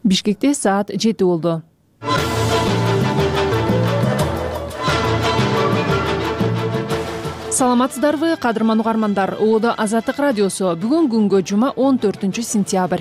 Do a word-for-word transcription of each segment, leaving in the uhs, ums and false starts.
Бишкекте саат жети болду. Саламатсыздарбы, кадырман угармандар. Оодо Азаттык радиосу. Бүгүн күнгө жума он төртүнчү сентябрь.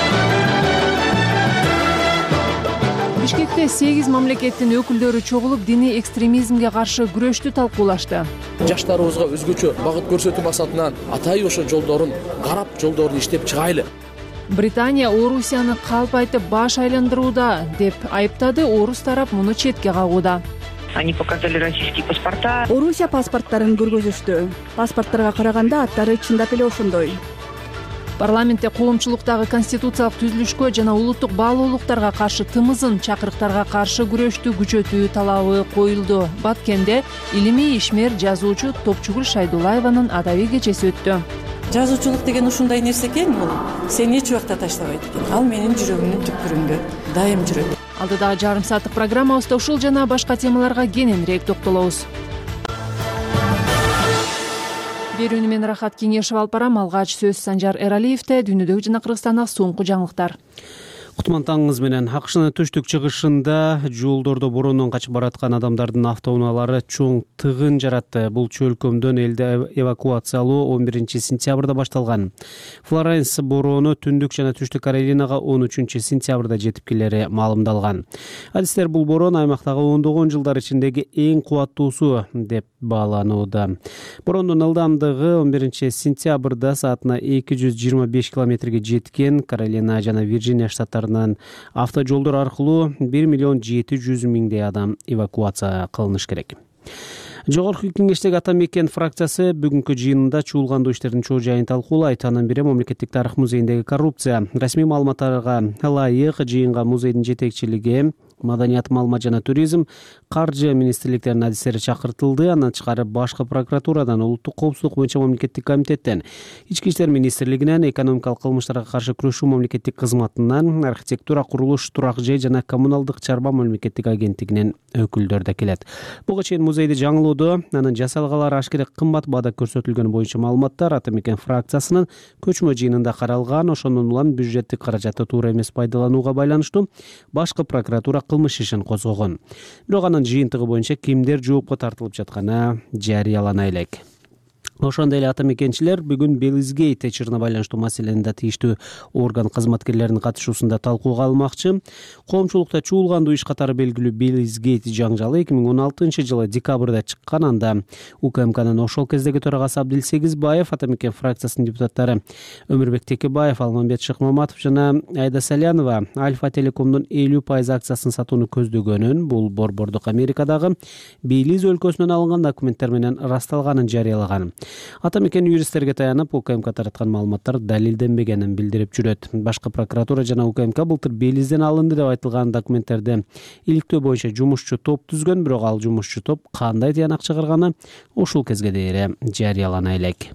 Бишкекте сегиз мамлекеттин өкүлдөрү чогулуп диний экстремизмге каршы күрөштү талкуулашты. Жаштарыбызга өзгөчө багыт көрсөтүү максатынан атайын ошо жолдорун карап, жолдорун иштеп чыгайлы. Британия Орусияны калп айтып баш айландырууда деп айыптады. Орус тарап муну четке кагууда. Они показали российские паспорта. Орусия паспорттарын көргөзүштү. Паспорттарга караганда аттары чындап эле ошондой. Парламентте коомчулуктагы конституциялык түзүлүшкө жана улуттук баалуулуктарга каршы тымызын, чакырыктарга каршы күрөштү күчөтүү талабы коюлду. Баткенде илимий ишмер жазуучу Топчугул Шайдулаеванын адабий кечеси өттү. Жазуучулук деген ушундай нерсе экен, бул сени эч убакта таштабайт экен. Ал менин жүрөгүмдүн түпкүрүндө дайым жүрөт. Алдыдагы жарым сааттык программабызда ушул жана башка темаларга кененирээк токтолобуз. Берүүнү мен Рахат Кеңешев алып барам. Алгач сөз Санжар Эралиевде. Дүйнөдөгү жана Кыргызстандагы соңку жаңылыктар. Кутман таңыңыз менен. АКШнын түштүк чыгышында жолдордо бороондон качып бараткан адамдардын автоунаалары чоң тыгын жаратты. Бул чөлкөмдөн элди эвакуациялоо он биринчи сентябрда башталган. Флоренс бороону түндүк жана түштүк Каролинага он үчүнчү сентябрда жетип келери маалымдалган. Адистер бул бороон аймактагы ондогон жылдар ичиндеги эң кубаттуусу деп бааланууда. Бороондун ылдамдыгы он биринчи сентябрда саатына эки жүз жыйырма беш километрге жеткен. Каролина жана Вирджиния штаттары автожолдор аркылуу бир миллион жети жүз миңдей адам эвакуация кылыныш керек. Жогорку кеңештеги ата мекен фракциясы бүгүнкү жыйынында чуулгандуу иштердин чоо жайын талкуулайт. Анын бири мамлекеттик тарых музейиндеги коррупция. Расмий маалыматтарга ылайык жыйынга музейдин жетекчилиги, маданият, маалымат жана туризм, каржы министрликтеринин адистери чакыртылды. Андан тышкары башкы прокуратурадан, улуттук коопсуздук боюнча мамлекеттик комитеттен, ички иштер министрлигинен, экономикалык кылмыштарга каршы күрөшүү мамлекеттик кызматынан, архитектура, курулуш, турак жай жана коммуналдык чарба мамлекеттик агенттигинин өкүлдөрү да келет. Буга чейин музейди жаңылоодо анын жасалгалары ашкере кымбат баада көрсөтүлгөн боюнча маалыматтар ата мекен фракциясынын көчмө жыйынында каралган. Ошондон улам бюджеттик каражатты туура эмес пайдаланууга байланыштуу башкы прокуратура кылмыш ишин козгогон. Бирок анын жыйынтыгы боюнча кимдер жоопко тартылып жатканы жарыялана элек. Ошондой эле ата мекенчилер бүгүн Белизгейт чырына байланыштуу маселени да тийиштүү орган кызматкерлеринин катышуусунда талкууга алмакчы. Коомчулукта чуулгандуу иш катары белгилүү Белизгейт жаңжалы эки миң он алтынчы жылы декабрда чыккан. Анда УКМКнын ошол кездеги төрагасы Абдил Сегизбаев, ата мекен фракциясынын депутаттары Өмүрбек Текебаев, Алмамбет Шыкмаматов жана Айда Салянова Альфа Телекомдун элүү пайыз акциясын сатууну көздөгөнүн, бул Борбордук Америкадагы Белиз өлкөсүнөн алынган документтер менен ырасталганын жарыялаган. Ата мекен юристтерге таянып, УКМК тараткан маалыматтар далилденбегенин билдирип жүрөт. Башкы прокуратура жана УКМК былтыр Белизден алынды деп айтылган документтерди иликтөө боюнча жумушчу топ түзгөн, бирок ал жумушчу топ кандай тыянак чыгарганы ушул кезге дейре жарыялана элек.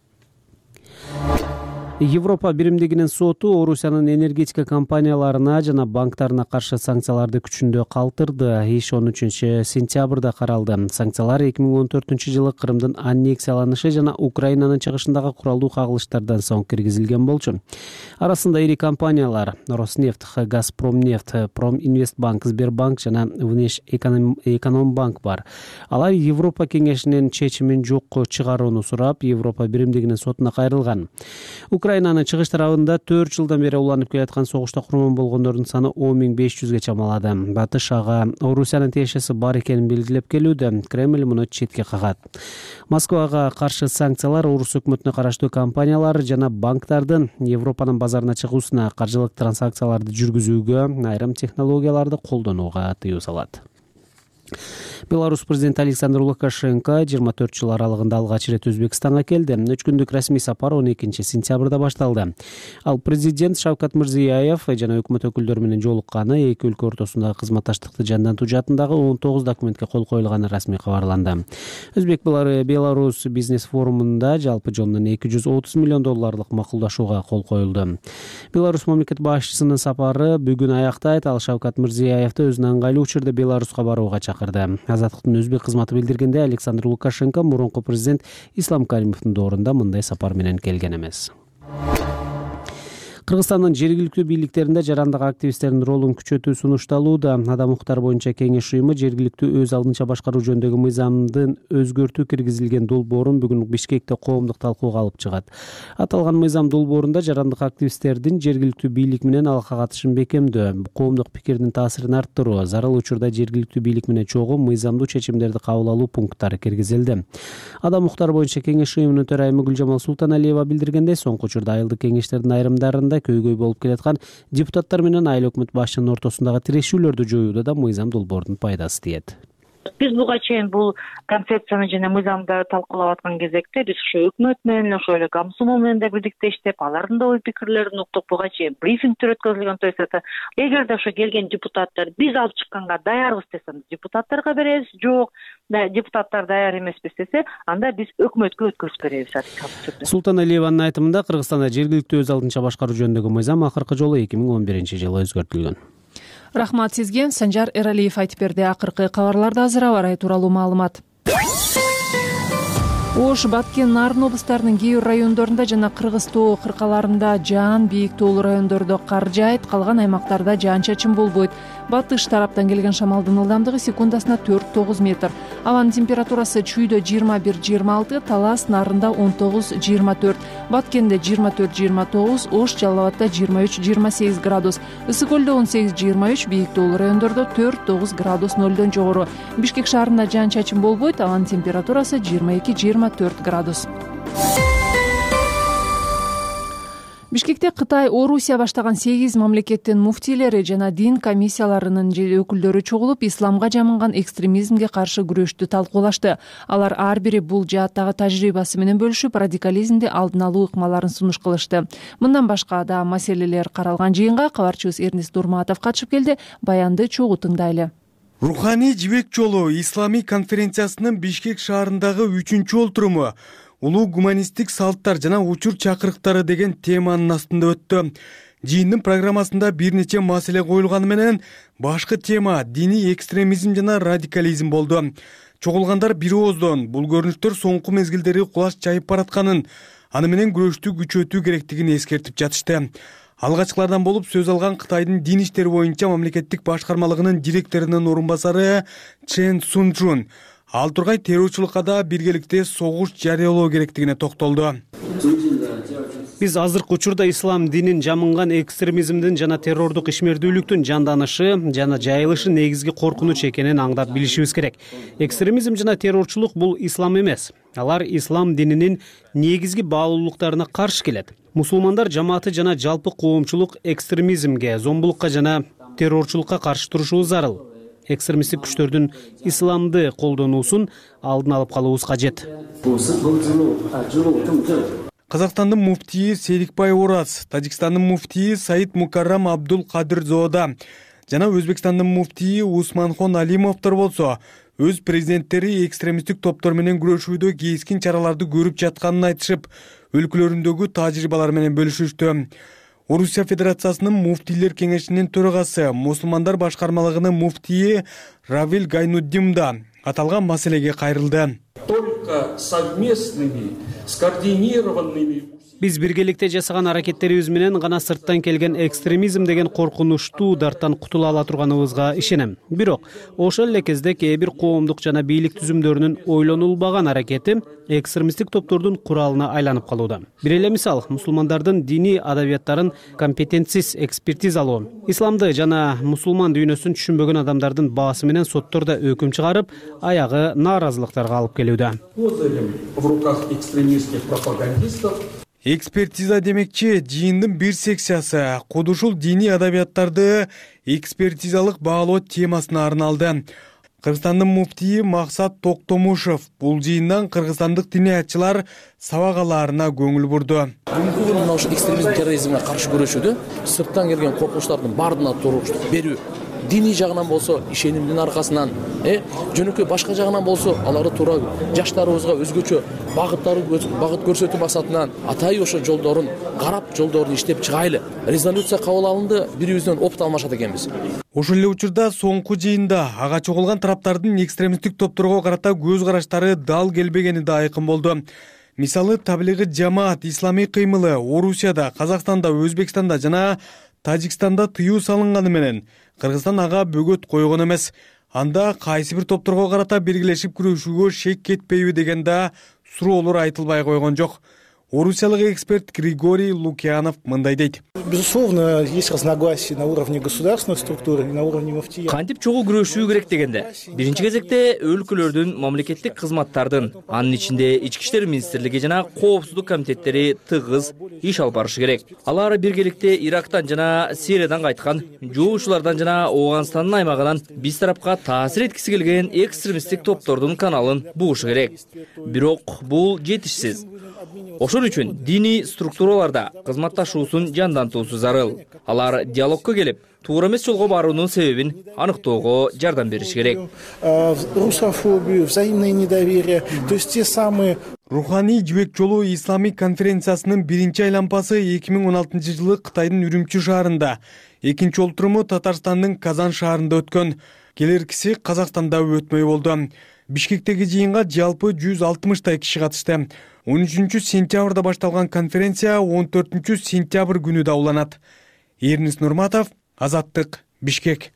Европа биримдигинин соту Орусиянын энергетика компанияларына жана банктарына каршы санкцияларды күчүндө калтырды. Иш он үчүнчү сентябрда каралды. Санкциялар эки миң он төртүнчү жылы Крымдын аннексияланышы жана Украинанын чыгышындагы куралдуу кагылыштардан соң киргизилген болчу. Арасында ири компаниялар Роснефть, Газпромнефть, Проминвестбанк, Сбербанк жана Внешэкономбанк бар. Алар Европа кеңешинин чечимин жокко чыгарууну сурап, Европа биримдигинин сотуна кайрылган. Украинанын чыгыш тарабында төрт жылдан бери уланып келаткан согушта курман болгондордун саны он миң беш жүзгө чамалады. Батыш ага Орусиянын тиешеси бар экенин белгилеп келүүдө. Кремль муну четке кагат. Москвага каршы санкциялар Орус өкмөтүнө караштуу компаниялар жана банктардын Европанын базарына чыгуусуна, каржылык транзакцияларды жүргүзүүгө, айрым технологияларды колдонууга тыюу салат. Беларусь президенти Александр Лукашенко жыйырма төрт жыл аралыгында алгач ирет Өзбекстанга келди. Үч күндүк расмий сапар он экинчи сентябрда башталды. Ал президент Шавкат Мирзиёев жана өкмөт өкүлдөрү менен жолукканы, эки өлкө ортосундагы кызматташтыкты жандантуу жаатындагы он тогуз документке кол коюлганы расмий кабарланды. Өзбек Беларусь бизнес форумунда жалпы жонунан эки жүз отуз миллион долларлык макулдашууга кол коюлду. Беларусь мамлекет башчысынын сапары бүгүн аяктайт. Ал Шавкат Мирзиёевди өзүнө ыңгайлуу учурда Беларуска барууга чакырды. Азаттыктын өзбек кызматы билдиргенде, Александр Лукашенко мурунку президент Ислам Каримовдун доорунда мындай сапар менен келген эмес. Кыргызстандын жергиликтүү бийликтеринде жарандык активисттердин ролун күчөтүү сунушталууда. Адам укуктары боюнча кеңеш уюму жергиликтүү өз алдынча башкаруу жөнүндөгү мыйзамдын өзгөртүү киргизилген долбоорун бүгүн Бишкекте коомдук талкууга алып чыгат. Аталган мыйзам долбоорунда жарандык активисттердин жергиликтүү бийлик менен алка катышын бекемдөө, коомдук пикирдин таасирин арттыруу, зарыл учурда жергиликтүү бийлик менен чогуу мыйзамдуу чечимдерди кабыл алуу пункттары киргизилди. Адам укуктары боюнча кеңеш уюмунун төрайымы Гүлжамал Султаналиева билдиргендей, соңку учурда айылдык кеңештердин айрымдарында көйгөй болуп келаткан депутаттар менен айыл өкмөт башчынын ортосундагы тирешүүлөрдү жоюуда да мыйзам долбоордун пайдасы тиет. Биз буга чейин бул концепцияны жана мыйзамды талкуулап аткан кезекте биз ошо өкмөт менен, ошо эле Гамсумо менен да бирдикте иштеп, алардын да ой пикирлерин уктук. Буга чейин брифингдер өткөрүлгөн. То есть эгерде ошо келген депутаттар биз алып чыкканга даярбыз десе, депутаттарга беребиз. Жок, депутаттар даяр эмеспиз десе, анда биз өкмөткө өткөрүп беребиз. Султаналиеванын айтымында, Кыргызстанда жергиликтүү өз алдынча башкаруу жөнүндөгү мыйзам акыркы жолу эки миң он биринчи жылы өзгөртүлгөн. Рахмат сизге. Санжар Эралиев айтып берди. Акыркы кабарларда азыр аба ырайы тууралуу маалымат. Ош, Баткен, Нарын облустарынын кээ бир райондорунда жана Кыргыз тоо кыркаларында жаан, бийик тоолуу райондордо кар жаайт, калган аймактарда жаан-чачын болбойт. Батыш тараптан келген шамалдын ылдамдыгы секундасына төрт тогуз метр. Абанын температурасы Чүйдө жыйырма бир жыйырма алты, Талас, Нарында он тогуз жыйырма төрт, Баткенде жыйырма төрт жыйырма тогуз, Ош, Жалал Абадда жыйырма үч жыйырма сегиз градус, Ысык көлдө он сегиз жыйырма үч, бийик тоолуу райондордо төрт тогуз градус нөлдөн жогору. Бишкек шаарында жаан-чачын болбойт, абанын температурасы жыйырма эки жыйырма төрт градус. Бишкекте Кытай, Орусия баштаган сегиз мамлекеттин муфтийлери жана дин комиссияларынын өкүлдөрү чогулуп, исламга жамынган экстремизмге каршы күрөштү талкуулашты. Алар ар бири бул жааттагы тажрыйбасы менен бөлүшүп, радикализмди алдын алуу ыкмаларын сунуш кылышты. Мындан башка да маселелер каралган жыйынга кабарчыбыз Эрнест Дурматов катышып келди. Баянды чогуу тыңдайлы. Руханий жибек жолу исламий конференциясынын Бишкек шаарындагы үчүнчү олтуруму улуу гуманисттик салттар жана учур чакырыктары деген теманын астында өттү. Жыйындын программасында бир нече маселе коюлганы менен башкы тема диний экстремизм жана радикализм болду. Чогулгандар бир ооздон бул көрүнүштөр соңку мезгилдери кулаш чайып баратканын, аны менен күрөштү күчөтүү керектигин эскертип жатышты. Алгачкылардан болуп сөз алган Кытайдын дин иштери боюнча мамлекеттик башкармалыгынын директорунун орун басары Чен Сунчжун ал тургай террорчулукка да биргеликте согуш жарыялоо керектигине токтолду. Биз азыркы учурда ислам динин жамынган экстремизмдин жана террордук ишмердүүлүктүн жанданышы жана жайылышы негизги коркунуч экенин аңдап билишибиз керек. Экстремизм жана террорчулук бул ислам эмес. Алар ислам дининин негизги баалуулуктарына каршы келет. Мусулмандар жамааты жана жалпы коомчулук экстремизмге, зомбулукка жана террорчулукка каршы турушубуз зарыл. Экстремисттик күчтөрдүн исламды колдонуусун алдын алып калуубуз кажет. Казакстандын муфтийи Серикбай Ораз, Тажикстандын муфтийи Саид Мукаррам Абдул Кадыр Зоода жана Өзбекстандын муфтийи Усманхон Алимовдор болсо, өз президенттери экстремисттик топтор менен күрөшүүдө кескин чараларды көрүп жатканын айтышып, өлкөлөрүндөгү тажрыйбалар менен бөлүшүштү. Орусия Федерациясынын муфтийлер кеңешинин төрагасы, мусулмандар башкармалыгынын муфтийи Равил Гайнуддин да аталган маселеге кайрылды. Только совместными, скоординированными. Биз биргеликте жасаган аракеттерибиз менен гана сырттан келген экстремизм деген коркунучтуу дарттан кутула ала турганыбызга ишенем. Бирок ошол эле кезде кээ бир коомдук жана бийлик түзүмдөрүнүн ойлонулбаган аракети экстремисттик топтордун куралына айланып калууда. Бир эле мисал, мусулмандардын диний адабияттарын компетентсиз экспертизалоо, исламды жана мусулман дүйнөсүн түшүнбөгөн адамдардын баасы менен соттордо өкүм чыгарып, аягы нааразылыктарга алып келүүдө. В руках экстремистских пропагандистов. Экспертиза демекчи, жыйындын бир секциясы кудушул диний адабияттарды экспертизалык баалоо темасына арналды. Кыргызстандын муфтийи Максат Токтомушев бул жыйындан кыргызстандык диниятчылар сабак алаарына көңүл бурду. Бүгүнкү күнү мына ушул экстремизм, терроризмге каршы күрөшүүдө сырттан келген коркунучтардын баарына туруктук берүү, диний жагынан болсо ишенимдин аркасынан, э жөнөкөй башка жагынан болсо аларды туура жаштарыбызга өзгөчө багыттары багыт көрсөтүү максатынан атайын ошо жолдорун карап, жолдорун иштеп чыгайлы. Резолюция кабыл алынды, бирибизден опыт алмашат экенбиз. Ошол эле учурда соңку жыйында ага чогулган тараптардын экстремисттик топторго карата көз караштары дал келбегени да айкын болду. мисалы таблигый жамаат исламий кыймылы Орусияда, Казакстанда, Өзбекстанда жана Тажикстанда тыюу салынганы менен Кыргызстан ага бөгөт койгон эмес. Анда кайсы бир топторго карата биргелешип күрөшүүгө шек кетпейби деген да суроолор айтылбай койгон жок. Орусиялык эксперт Григорий Лукьянов мындай дейт. Безусловно, есть разногласия на уровне государственных структур и на уровне муфтия. Кантип чогуу күрөшүү керек дегенде, биринчи кезекте өлкөлөрдүн мамлекеттик кызматтардын, анын ичинде ички иштер министрлиги жана коопсуздук комитеттери тыгыз иш алып барышы керек. Алар биргеликте Ирактан жана Сириядан кайткан жоочулардан жана Ооганстандын аймагынан биз тарапка таасир эткиси келген экстремисттик топтордун каналын буушу керек. Бирок бул жетишсиз. Ошон үчүн диний структураларда кызматташуусун жандантуусу зарыл. Алар диалогко келип, туура эмес жолго баруунун себебин аныктоого жардам бериши керек. Русофобию, взаимное недоверие, то есть те самые. Руханий жибек жолу исламий конференциясынын биринчи айланпасы эки миң он алтынчы жылы Кытайдын Үрүмчү шаарында, экинчи олтуруму Татарстандын Казан шаарында өткөн. Келеркиси Казакстанда өтмөй болду. Бишкектеги жыйынга жалпы жүз алтымыштай киши катышты. он үчүнчү сентябрда башталган конференция он төртүнчү сентябрь күнү да уланат. Эрнис Нурматов, Азаттык, Бишкек.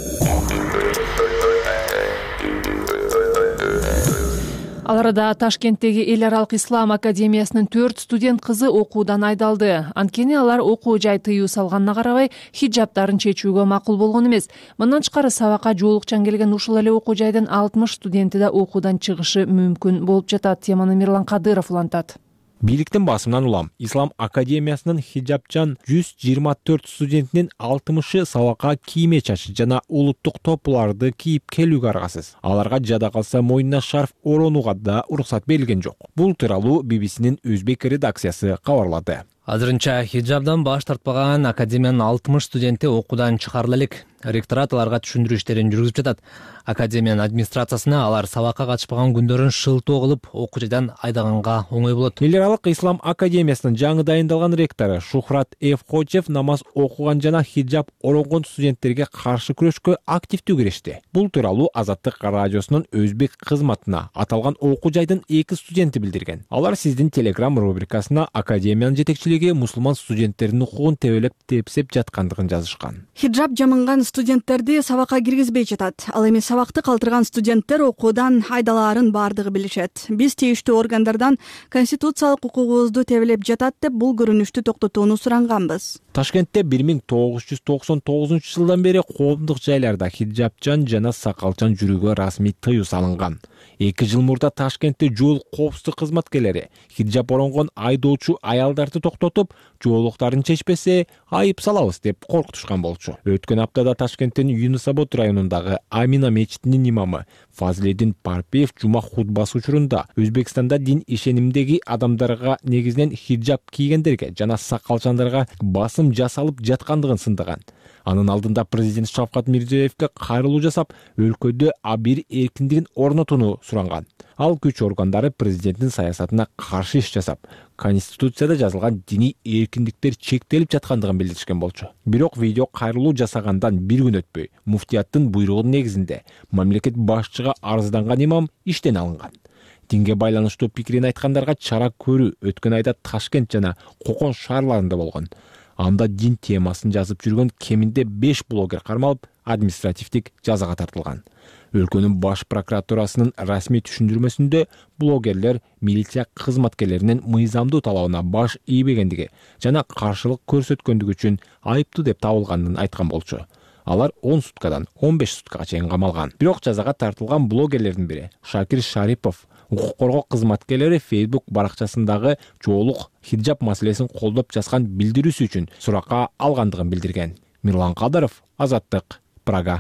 Ал арада Ташкенттеги Эл аралык ислам академиясынын төрт студент кызы окуудан айдалды. Анткени алар окуу жай тыюу салганына карабай хиджабтарын чечүүгө макул болгон эмес. Мындан тышкары сабакка жоолукчан келген ушул эле окуу жайдын алтымыш студенти да окуудан чыгышы мүмкүн болуп жатат. Теманы Мирлан Кадыров улантат. Бийликтин басымынан улам, Ислам академиясынын хиджабчан жүз жыйырма төрт студентинин алтымышы сабакка кийме чачы жана улуттук топуларды кийип келүүгө аргасыз. Аларга жада калса мойнуна шарф оронууга да уруксат берилген жок. Бул тууралуу би би синин Өзбек редакциясы кабарлады. Азырынча хиджабдан баш тартпаган академиянын алтымыш студенти окуудан чыгарыла элек. Ректорат аларга түшүндүрүү иштерин жүргүзүп жатат. Академиянын администрациясына алар сабакка катышпаган күндөрүн шылтоо кылып, окуу жайдан айдаганга оңой болот. Эл аралык ислам академиясынын жаңы дайындалган ректору Шухрат Ф. Хочев намаз окуган жана хиджаб оронгон студенттерге каршы күрөшкө активдүү киришти. Бул тууралуу Азаттык радиосунун Өзбек кызматына аталган окуу жайдын эки студенти билдирген. Алар сиздин Telegram рубрикасына академиянын жетекчилиги мусулман студенттердин укугун тебелеп тепсеп жаткандыгын жазышкан. Хиджаб жамынган студенттерди сабакка киргизбей жатат. Ал эми сабакты калтырган студенттер окуудан айдалаарын бардыгы билишет. Биз тийиштүү органдардан конституциялык укугубузду тебелеп жатат деп бул көрүнүштү токтотууну суранганбыз. Ташкентте бир миң тогуз жүз токсон тогузунчу жылдан бери коомдук жайларда хиджабчан жана сакалчан жүрүүгө расмий тыюу салынган. Эки жыл мурда Ташкентте жол коопсуздук кызматкерлери хиджаб оронгон айдоочу аялдарды токтотуп, жоолуктарын чечпесе айып салабыз деп коркутушкан болчу. Өткөн аптада Ташкенттин Юнусабод районундагы Амина мечитинин имамы Фазлидин Парпиев жума хутбасы учурунда Өзбекстанда дин ишенимдеги адамдарга негизинен хиджаб кийгендерге жана сакалчандарга басым жасалып жаткандыгын сындаган. Анын алдында президент Шавкат Мирзиёевке кайрылуу жасап, өлкөдө абийир эркиндигин орнотууну суранган. Ал күч органдары президенттин саясатына каршы иш жасап, конституцияда жазылган диний эркиндиктер чектелип жаткандыгын билдиришкен болчу. Бирок видео кайрылуу жасагандан бир күн өтпөй, муфтияттын буйругунун негизинде мамлекет башчыга арызданган имам иштен алынган. Динге байланыштуу пикирин айткандарга чара көрүү өткөн айда Ташкент жана Кокон шаарларында болгон. Анда дин темасын жазып жүргөн кеминде беш блогер кармалып, административдик жазага тартылган. Өлкөнүн баш прокуратурасынын расмий түшүндүрмөсүндө блогерлер милиция кызматкерлеринин мыйзамдуу талабына баш ийбегендиги жана каршылык көрсөткөндүгү үчүн айыптуу деп табылганын айткан болчу. Алар он суткадан он беш суткага чейин камалган. Бирок жазага тартылган блогерлердин бири Шакир Шарипов укук коргоо кызматкерлери Facebook баракчасындагы жоолук хиджаб маселесин колдоп жазган билдирүүсү үчүн суракка алгандыгын билдирген. Мирлан Кадыров, Азаттык, Прага.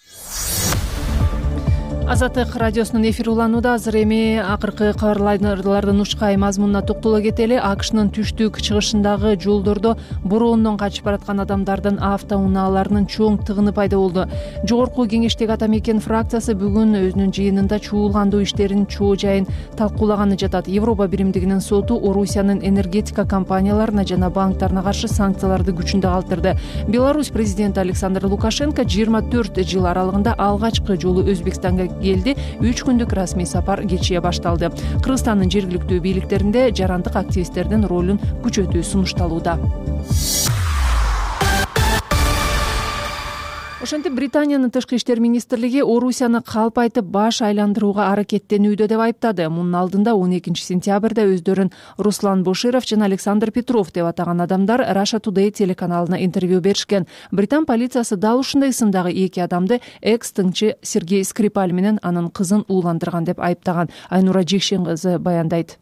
Азаттык радиосунун эфири уланууда. Азыр эми акыркы кабарландыруулардын ушкай мазмунуна токтоло кетели. АКШнын түштүк чыгышындагы жолдордо бороондон качып бараткан адамдардын автоунааларынын чоң тыгыны пайда болду. Жогорку кеңештеги ата мекен фракциясы бүгүн өзүнүн жыйынында чуулгандуу иштерин чоо жайын талкуулаганы жатат. Европа биримдигинин соту Орусиянын энергетика компанияларына жана банктарына каршы санкцияларды күчүндө калтырды. Беларусь президенти Александр Лукашенко жыйырма төрт жыл аралыгында алгачкы жолу Өзбекстанга элди үч күндүк расмий сапар кечээ башталды. Кыргызстандын жергиликтүү бийликтеринде жарандык активисттердин ролун күчөтүү сунушталууда. Ошентип Британиянын тышкы иштер министрлиги Орусияны калп айтып баш айландырууга аракеттенүүдө деп айыптады. Мунун алдында он экинчи сентябрда өздөрүн Руслан Буширов жана Александр Петров деп атаган адамдар Russia Today телеканалына интервью беришкен. Британ полициясы дал ушундай ысымдагы эки адамды экс-тыңчы Сергей Скрипаль менен анын кызын ууландырган деп айыптаган. Айнура Жекшен кызы баяндайт.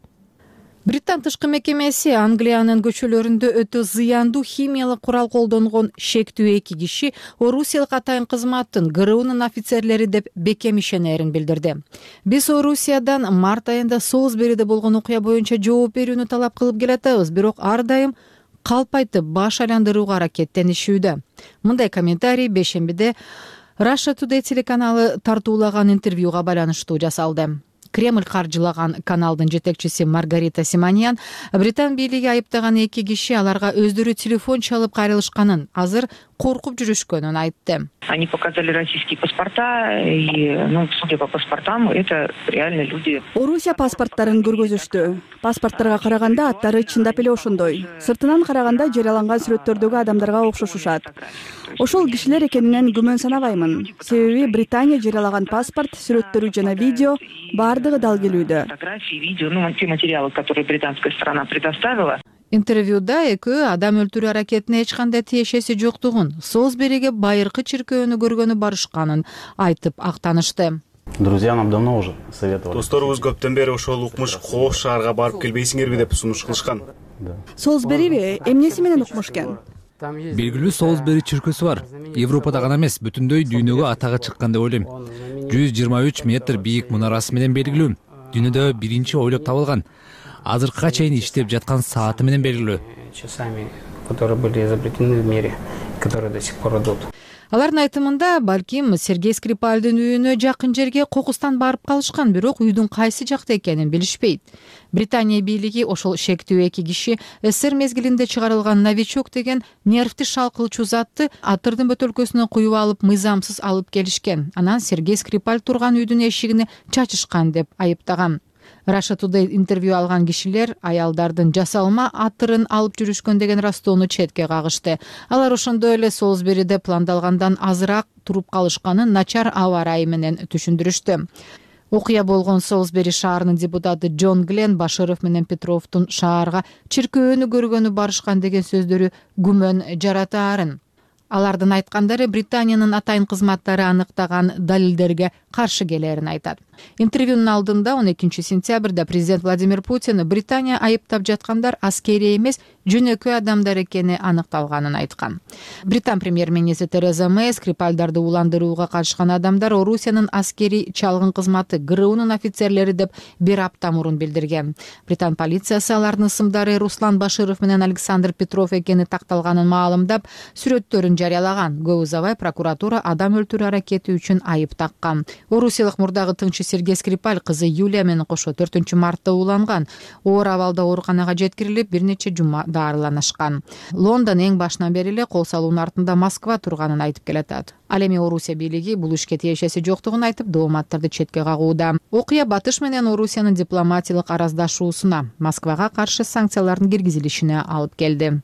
Британ тышкы мекемеси Англиянын көчөлөрүндө өтө зыяндуу химиялык курал колдонгон шектүү эки киши орусиялык атайын кызматтын ГРУнун офицерлери деп бекем ишенерин билдирди. Биз Орусиядан март айында Солсбериде болгон окуя боюнча жооп берүүнү талап кылып келатабыз, бирок ар дайым калп айтып баш айландырууга аракеттенишүүдө. Мындай комментарий бейшембиде Russia Today телеканалы тартуулаган интервьюга байланыштуу жасалды. Кремль каржылаган каналдын жетекчиси Маргарита Симоньян Британ бийлиги айыптаган эки киши аларга өздөрү телефон чалып кайрылышканын, азыр коркуп жүрүшкөнүн айтты. Они показали российские паспорта, и, ну, судя по паспортам, это реально люди. Орусия паспорттарын көргөзүштү. Паспорттарга караганда аттары чындап эле ошондой. Сыртынан караганда жарыяланган сүрөттөрдөгү адамдарга окшошушат. Ошол кишилер экенинен күмөн санабаймын. Себеби Британия жарыялаган паспорт, сүрөттөрү жана видео бардыгы дал келүүдө. Фотографии, видео, ну, те материалы, которые британская сторона предоставила. Интервьюда экөө адам өлтүрүү аракетине эч кандай тиешеси жоктугун, Солсбериге байыркы чиркөөнү көргөнү барышканын айтып актанышты. Друзья нам давно уже советовали. Досторубуз көптөн бери ошол укмуш Кооз шаарга барып келбейсиңерби деп сунуш кылышкан. Солсбериби эмнеси менен укмуш экен? Белгилүү Солсбери чиркөөсү бар. Европада гана эмес, бүтүндөй дүйнөгө атагы чыккан деп ойлойм. жүз жыйырма үч метр бийик мунарасы менен белгилүү. Дүйнөдө биринчи ойлоп табылган. Азыркыга чейин иштеп жаткан сааты менен белгилүү. Часами, которые были изобретены в мире, которые до сих пор идут. Алардын айтымында, балким Сергей Скрипальдын үйүнө жакын жерге кокустан барып калышкан, бирок үйдүн кайсы жакта экенин билишпейт. Британия бийлиги ошол шектүү эки киши эсер мезгилинде чыгарылган новичок деген нервти шалкылчу затты атырдын бөтөлкөсүнө куюп алып, мыйзамсыз алып келишкен. Анан Сергей Скрипаль турган үйдүн эшигине чачышкан деп айыптаган. Russia Today интервью алган кишилер аялдардын жасалма атырын алып жүрүшкөн деген растоону четке кагышты. Алар ошондой эле Солсбериде пландалгандан азыраак туруп калышканын начар аба ырайы менен түшүндүрүштү. Окуя болгон Солсбери шаарынын депутаты Джон Глен Баширов менен Петровдун шаарга чиркөөнү көргөнү барышкан деген сөздөрү күмөн жаратаарын. Алардын айткандары Британиянын атайын кызматтары аныктаган далилдерге каршы келерин айтат. Интервьюнун алдында он экинчи сентябрда президент Владимир Путин Британия айыптап жаткандар аскери эмес, жөнөкөй адамдар экени аныкталганын айткан. Британ премьер-министри Тереза Мэй Скрипальдарды уландырууга катышкан адамдар Орусиянын аскери чалгын кызматы ГРУнун офицерлери деп бир апта мурун билдирген. Британ полициясы алардын ысымдары Руслан Баширов менен Александр Петров экени такталганын маалымдап, сүрөттөрүн жарыялаган. Көп узабай прокуратура адам өлтүрүү аракети үчүн айып таккан. Орусиялык мурдагы тыңчы Сергей Скрипаль кызы Юлия менен кошо төртүнчү мартта ууланган. Оор абалда ооруканага жеткирилип, бир нече жума дарыланышкан. Лондон эң башынан бери эле кол салуунун артында Москва турганын айтып келатат. Ал эми Орусия бийлиги бул ишке тиешеси жоктугун айтып, дооматтарды четке кагууда. Окуя Батыш менен Орусиянын дипломатиялык араздашуусуна, Москвага каршы санкциялардын киргизилишине алып келди.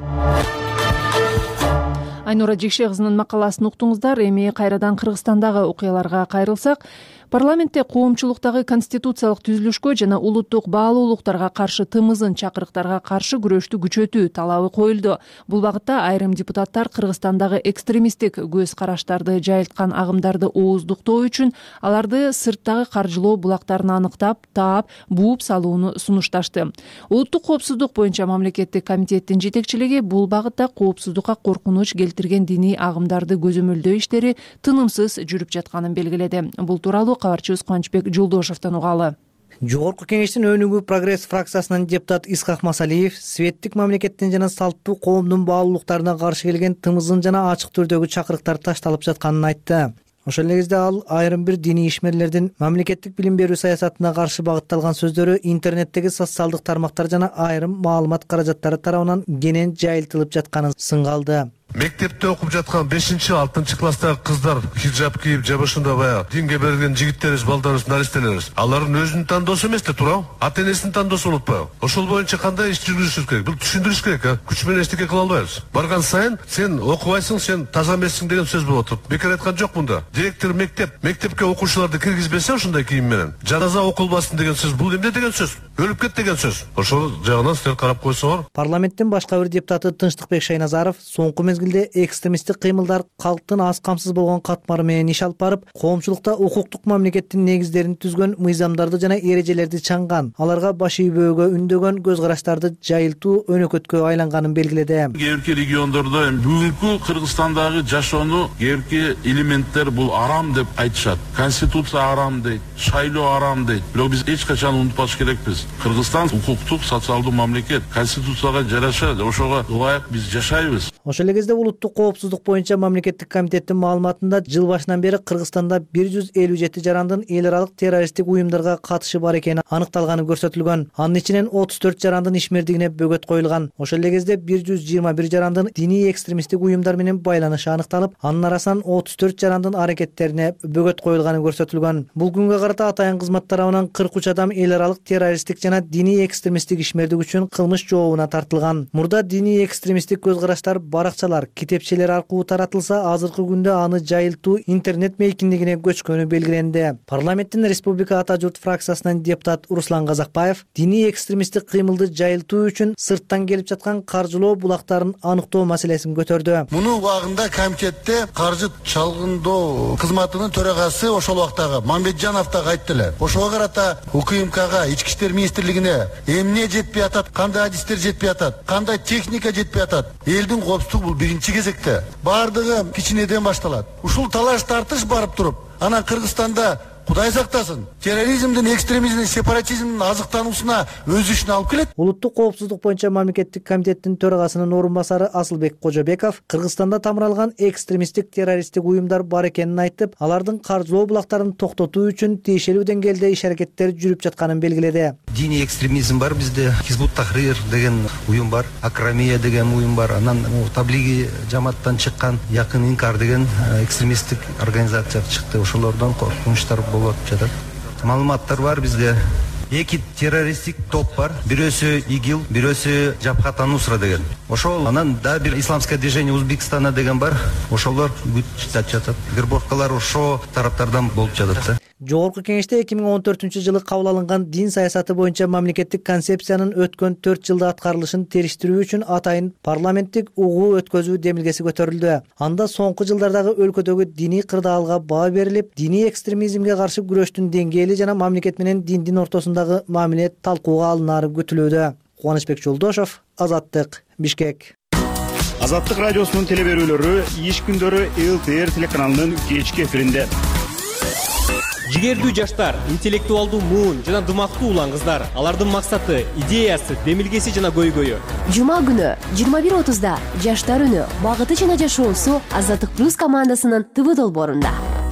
Айнура Жекше кызынын макаласын уктуңуздар. Эми кайрадан Кыргызстандагы окуяларга кайрылсак, парламентте коомчулуктагы конституциялык түзүлүшкө жана улуттук баалуулуктарга каршы тымызын чакырыктарга каршы күрөштү күчөтүү талабы коюлду. Бул багытта айрым депутаттар Кыргызстандагы экстремисттик көз караштарды жайылткан агымдарды ооздуктоо үчүн аларды сырттагы каржылоо булактарын аныктап, таап, бууп салууну сунушташты. Улуттук коопсуздук боюнча мамлекеттик комитеттин жетекчилиги бул багытта коопсуздукка коркунуч келтирген диний агымдарды көзөмөлдөө иштери тынымсыз жүрүп жатканын белгиледи. Бул тууралуу кабарчыбыз Кубанычбек Жолдошевдон угалы. Жогорку кеңештин өнүгүү прогресс фракциясынын депутат Исхак Масалиев светтик мамлекеттин жана салттуу коомдун баалуулуктарына каршы келген тымызын жана ачык түрдөгү чакырыктар ташталып жатканын айтты. Ошол негизде ал айрым бир диний ишмерлердин мамлекеттик билим берүү саясатына каршы багытталган сөздөрү интернеттеги социалдык тармактар жана айрым маалымат каражаттары тарабынан кенен жайылтылып жатканын сынга алды. Мектепте окуп жаткан бешинчи алтынчы класстагы кыздар хиджаб кийип же ошондой баягы динге берилген жигиттерибиз, балдарыбыз, наристелерибиз алардын өзүнүн тандоосу эмес да туурабы? Ата энесинин тандоосу болуп атпайбы? Ошол боюнча кандай иш жүргүзүшүбүз керек? Бул түшүндүрүш керек, а? Күч менен эчтеке кыла албайбыз. Барган сайын сен окубайсың, сен таза эмессиң деген сөз болуп атат. Бекер айткан жок мында. Директор мектеп, мектепке окуучуларды киргизбесе ошондой кийим менен, жаназа окулбасын деген сөз бул эмне деген сөз? Өлүп кет деген сөз. Ошол жагынан силер карап койсоңор. Парламенттин башка бир депутаты Тынчтыкбек Шайназаров соңку мезгилде экстремисттик кыймылдар калктын аз камсыз болгон катмары менен иш алып барып, коомчулукта укуктук мамлекеттин негиздерин түзгөн мыйзамдарды жана эрежелерди чаңган, аларга баш ийбөөгө үндөгөн көз караштарды жайылтуу өнөкөткө айланганын белгиледи. Кээ бирки региондордо бүгүнкү Кыргызстандагы жашоону кээ бирки элементтер бул арам деп айтышат. Конституция арам дейт, шайлоо арам дейт. Бирок биз эч качан унутпаш керекпиз. Кыргызстан укуктук, социалдуу мамлекет. Конституцияга жараша ошого ылайык биз жашайбыз. Ошол эле кезде улуттук коопсуздук боюнча мамлекеттик комитеттин маалыматында жыл башынан бери Кыргызстанда бир жүз элүү жети жарандын эл аралык террористтик уюмдарга катышы бар экени аныкталганы көрсөтүлгөн. Анын ичинен отуз төрт жарандын ишмердигине бөгөт коюлган. Ошол эле кезде бир жүз жыйырма бир жарандын диний экстремисттик уюмдар менен байланышы аныкталып, анын арасынан отуз төрт жарандын аракеттерине бөгөт коюлганы көрсөтүлгөн. Бул күнгө карата атайын кызмат тарабынан кырк үч адам эл аралык террористтик жана диний экстремисттик ишмердик үчүн кылмыш жообуна тартылган. Мурда диний экстремисттик көз караштар баракчалар, китепчелер аркылуу таратылса, азыркы күндө аны жайылтуу интернет мейкиндигине көчкөнү белгиленди. Парламенттин Республика Ата журт фракциясынан депутат Руслан Казакбаев диний экстремисттик кыймылды жайылтуу үчүн сырттан келип жаткан каржылоо булактарын аныктоо маселесин көтөрдү. Муну убагында комитетте каржы чалгындоо кызматынын төрагасы ошол убактагы Мамбетжанов да айттылар. Ошого карата УКМКга, Ички иштер министрлигине эмне жетпей атат, кандай адистер жетпей атат, кандай техника жетпей атат. Элдин коопсуздугу бул биринчи кезекте. Бардыгы кичинеден башталат. Ушул талаш тартыш барып туруп, анан Кыргызстанда Кудай сактасын, терроризмдин, экстремизмдин, сепаратизмдин азыктануусуна өз ишин алып келет. Улуттук коопсуздук боюнча мамлекеттик комитеттин төрагасынын орун басары Асылбек Кожобеков Кыргызстанда тамыралган экстремисттик террористтик уюмдар бар экенин айтып, алардын каржылоо булактарын токтотуу үчүн тиешелүү деңгээлде иш аракеттер жүрүп жатканын белгиледи. Диний экстремизм бар бизде, Хизбут Тахрир деген уюм бар, Акрамия деген уюм бар, анан Таблиги жамааттан чыккан Якын Инкар деген экстремисттик организация чыкты. Ошолордон коркунучтар болуп жатат. Маалыматтар бар бизде. Эки террористтик топ бар. Бирөөсү ИГИЛ, бирөөсү Жабхат ан-Нусра деген. Ошол анан да бир исламское движение Узбекистана деген бар. Ошолор күч жатат. Вербовкалар ошо тараптардан болуп жатат. Жогорку кеңеште эки миң он төртүнчү жылы кабыл алынган дин саясаты боюнча мамлекеттик концепциянын өткөн төрт жылда аткарылышын териштирүү үчүн атайын парламенттик угуу өткөзүү демилгеси көтөрүлдү. Анда соңку жылдардагы өлкөдөгү диний кырдаалга баа берилип, диний экстремизмге каршы күрөштүн деңгээли жана мамлекет менен диндин ортосундагы мамиле талкууга алынары күтүлүүдө. Кубанычбек Жолдошов, Азаттык, Бишкек. Азаттык радиосунун теле берүүлөрү иш күндөрү эл тэ эр телеканалынын кечки эфиринде. Жигердүү жаштар, интеллектуалдуу муун жана дымактуу улан кыздар, алардын максаты, идеясы, демилгеси жана көйгөйү. Жума күнү жыйырма бир отузда жаштар үнү, багыты жана жашоосу Азаттык плюс командасынын ТВ долбоорунда.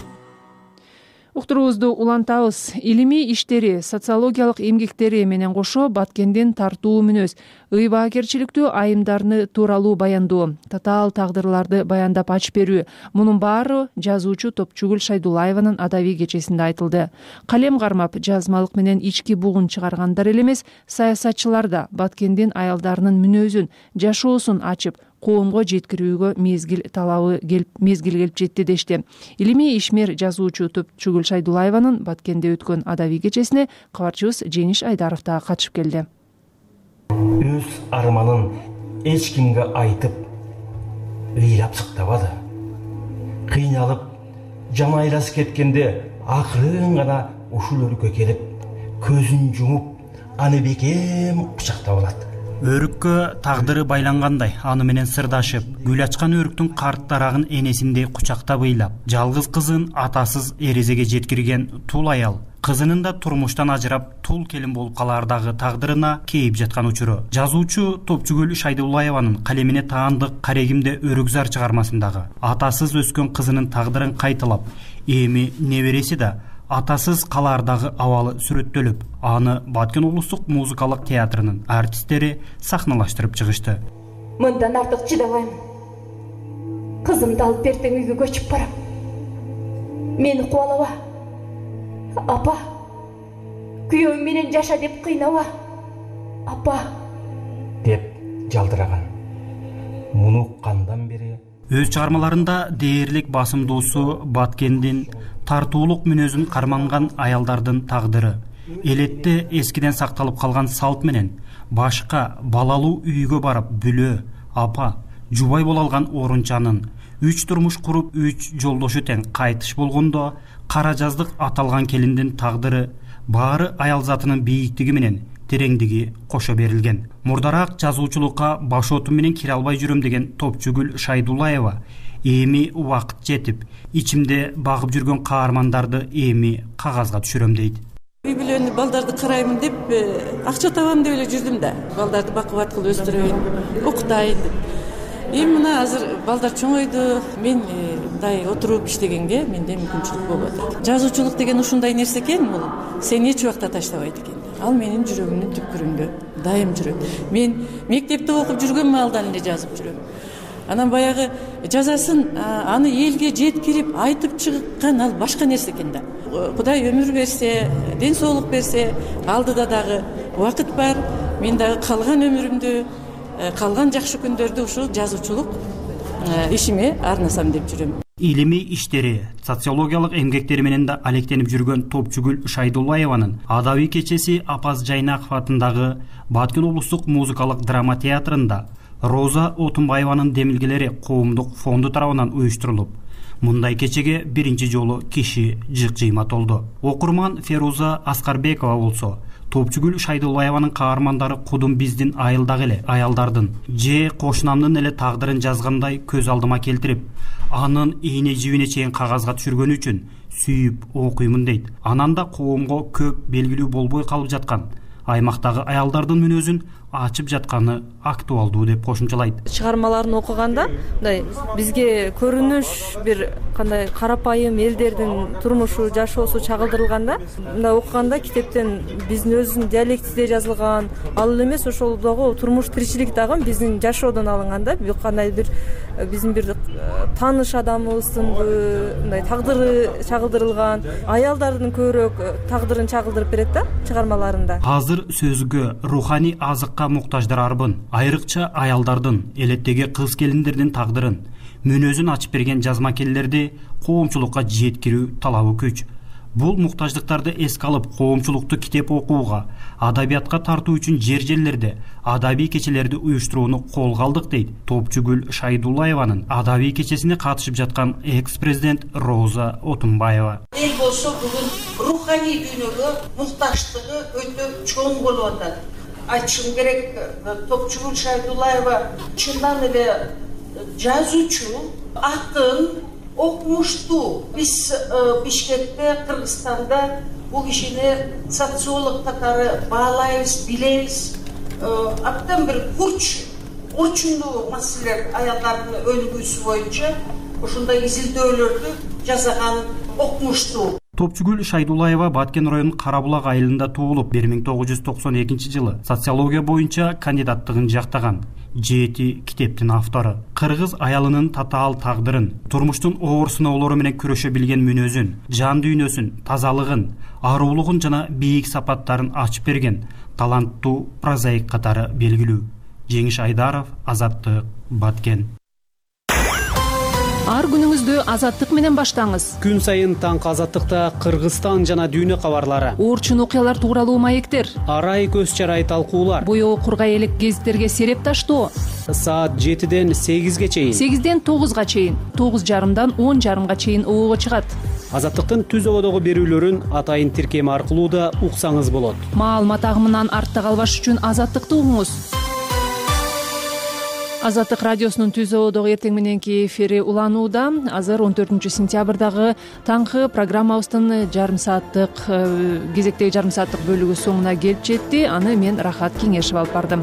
Уктуруубузду улантабыз. Илимий иштери, социологиялык эмгектери менен кошо Баткендин тартуу мүнөз, ыйбаакерчиликтүү айымдарны тууралуу баяндоо, татаал тагдырларды баяндап ачып берүү. Мунун баары жазуучу Топчугүл Шайдулаеванын адабий кечесинде айтылды. Калем кармап, жазмалык менен ички бугун чыгаргандар эле эмес, саясатчылар да Баткендин аялдарынын мүнөзүн, жашоосун ачып, коомго жеткирүүгө мезгил талабы келип мезгил келип жетти дешти. Илимий ишмер жазуучу Топчугүл Шайдулаеванын Баткенде өткөн адабий кечесине кабарчыбыз Жениш Айдаров да катышып келди. Өз арманын эч кимге айтып, ыйлап сыктабады. Кыйналып, жамайласып кеткенде акырын гана ушул өрүккө келип, көзүн жумуп, аны бекем кучактап алат. Өрүккө тагдыры байлангандай, аны менен сырдашып, гүл ачкан өрүктүн карт дарагын энесиндей кучактап ыйлап, жалгыз кызын атасыз эрезеге жеткирген тул аял, кызынын да турмуштан ажырап, тул келин болуп калаардагы тагдырына кейип жаткан учуру. Жазуучу Топчугүл Шайдулаеванын калемине таандык Карегимде өрүк зар чыгармасындагы атасыз өскөн кызынын тагдырын кайталап, эми небереси да атасыз калаардагы абалы сүрөттөлүп, аны Баткен улустук музыкалык театрынын артисттери сахналаштырып чыгышты. Мындан артык чыдабайм. кызымды алып эртең үйгө көчүп барам. Мени кубалаба. Апа, күйөөм менен жаша деп кыйнаба. Апа, деп жалдыраган. Муну уккандан бери өз чыгармаларында дээрлик басымдуусу Баткендин тартуулук мүнөзүн карманган аялдардын тагдыры, элетте эскиден сакталып калган салт менен башка балалуу үйгө барып бүлө, апа, жубай боло алган орунчанын, үч турмуш куруп үч жолдошу тең кайтыш болгондо кара жаздык аталган келиндин тагдыры баары аял затынын бийиктиги менен тереңдиги кошо берилген. Мурдараак жазуучулукка баш отум менен кире албай жүрөм деген Топчугүл Шайдуллаева эми убакыт жетип, ичимде багып жүргөн каармандарды эми кагазга түшүрөм дейт. Үй бүлөнү балдарды караймын деп акча табам деп эле жүрдүм да. Балдарды бакып аткыл өстүрөйүн, окутайын деп. Эми мына азыр балдар чоңойду, мен мындай отуруп иштегенге менде мүмкүнчүлүк болуп атат. Жазуучулук деген ушундай нерсе экен, бул сени эч убакта таштабайт экен. Ал менин жүрөгүмдүн түпкүрүндө дайым жүрөт. Мен мектепте окуп жүргөн маалдан эле жазып жүрөм. Анан баягы жазасын аны элге жеткирип айтып чыккан ал башка нерсе экен да. Кудай өмүр берсе, ден соолук берсе, алдыда дагы убакыт бар. Мен дагы калган өмүрүмдү, калган жакшы күндөрдү ушул жазуучулук ишиме арнасам деп жүрөм. Илимий иштери, социологиялык эмгектери менен да алектенип жүргөн Топчугүл Шайдуллаеванын адабий кечеси Апаз Жайнаков атындагы Баткен облустук музыкалык драма театрында Роза Отунбаеванын демилгелери коомдук фонду тарабынан уюштурулуп, мындай кечеге биринчи жолу киши жык-жыйма толду. Окурман Феруза Аскарбекова болсо, Топчугүл Шайдуллаеванын каармандары кудум биздин айылдагы эле аялдардын же кошунамдын эле тагдырын жазгандай көз алдыма келтирип, анын ийне жибине чейин кагазга түшүргөнү үчүн сүйүп окуймун дейт. Анан да коомго көп белгилүү болбой калып жаткан аймактагы аялдардын мүнөзүн ачып жатканы актуалдуу деп кошумчалайт. Чыгармаларын окуганда мындай бизге көрүнүш бир кандай карапайым элдердин турмушу, жашоосу чагылдырылганда, мындай окуганда китептен биздин өзүбүздүн диалектиде жазылган, ал эле эмес ошол дагы турмуш тиричилик дагы биздин жашоодон алынганда, бир кандай бир биздин бир тааныш адамыбыздын мындай тагдыры чагылдырылган, аялдардын көбүрөөк тагдырын чагылдырып берет да чыгармаларында. Азыр сөзгө руханий азыкка муктаждар арбын, айрыкча аялдардын, элеттеги кыз келиндердин тагдырын, мүнөзүн ачып берген жазмакерлерди коомчулукка жеткирүү талабы күч. Бул муктаждыктарды эске алып, коомчулукту китеп окууга, адабиятка тартуу үчүн жер-жерлерде адабий кечелерди уюштурууну колго алдык дейт Топчугүл Шайдуллаеванын адабий кечесине катышып жаткан экс-президент Роза Отунбаева. Эл болсо бүгүн руханий дүйнөгө муктаждыгы өтө чоң болуп атат. Айтышым керек, Топчугүл Шайдуллаева чындан эле жазуучу, акын, окумуштуу. Биз Бишкекте, Кыргызстанда бул кишини социолог катары баалайбыз, билебиз. Абдан бир курч, орчундуу маселелер аялдардын өлүгүүсү боюнча ушундай изилдөөлөрдү жасаган окумуштуу. Топчугүл Шайдуллаева Баткен районунун Карабулак айылында туулуп, бир миң тогуз жүз токсон экинчи жылы социология боюнча кандидаттыгын жактаган. Жети китептин автору. Кыргыз аялынын татаал тагдырын, турмуштун оор сыноолору менен күрөшө билген мүнөзүн, жан дүйнөсүн, тазалыгын, аруулугун жана бийик сапаттарын ачып берген таланттуу прозаик катары белгилүү. Жеңиш Айдаров, Азаттык, Баткен. Ар күнүңүздү Азаттык менен баштаңыз. Күн сайын таңкы Азаттыкта Кыргызстан жана дүйнө кабарлары, Орчун окуялар тууралуу маектер, арай көз чарай талкуулар, боёо кургай элек гезиттерге сереп таштоо. Саат жетиден сегизге чейин, сегизден тогузга чейин, тогуз жарымдан он жарымга чейин оого чыгат. Азаттыктын түз ободогу берүүлөрүн атайын тиркеми аркылуу да уксаңыз болот. Маалымат агымынан артта калбаш үчүн Азаттыкты угуңуз. Азаттык радиосунун түз ободогу эртең мененки эфири уланууда. Азыр он төртүнчү сентябрдагы таңкы программабыздын жарым сааттык кезектеги жарым сааттык бөлүгү соңуна келип жетти. Аны мен Рахат Кеңешев алып бардым.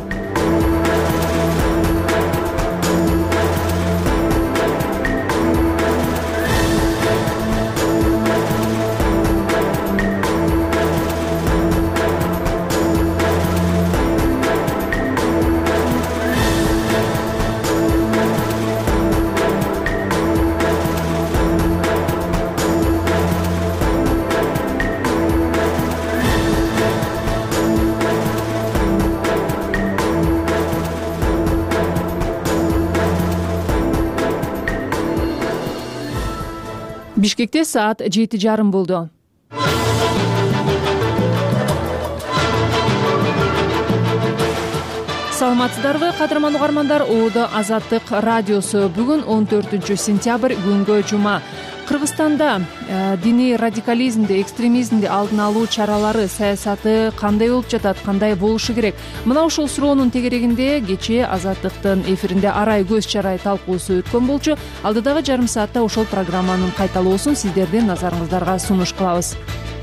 Бишкекте саат жети жарым болду. Саламатсыздарбы, кадырман угармандар. Оодо Азаттык радиосу. Бүгүн он төртүнчү сентябрь, күнгө жума. Кыргызстанда э, диний радикализмди, экстремизмди алдын алуу чаралары, саясаты кандай болуп жатат, кандай болушу керек? Мына ушул суроонун тегерегинде кечээ Азаттыктын эфиринде арай көз чарай талкуусу өткөн болчу. Алдыдагы жарым саатта ошол программанын кайталоосун сиздердин назарыңыздарга сунуш кылабыз.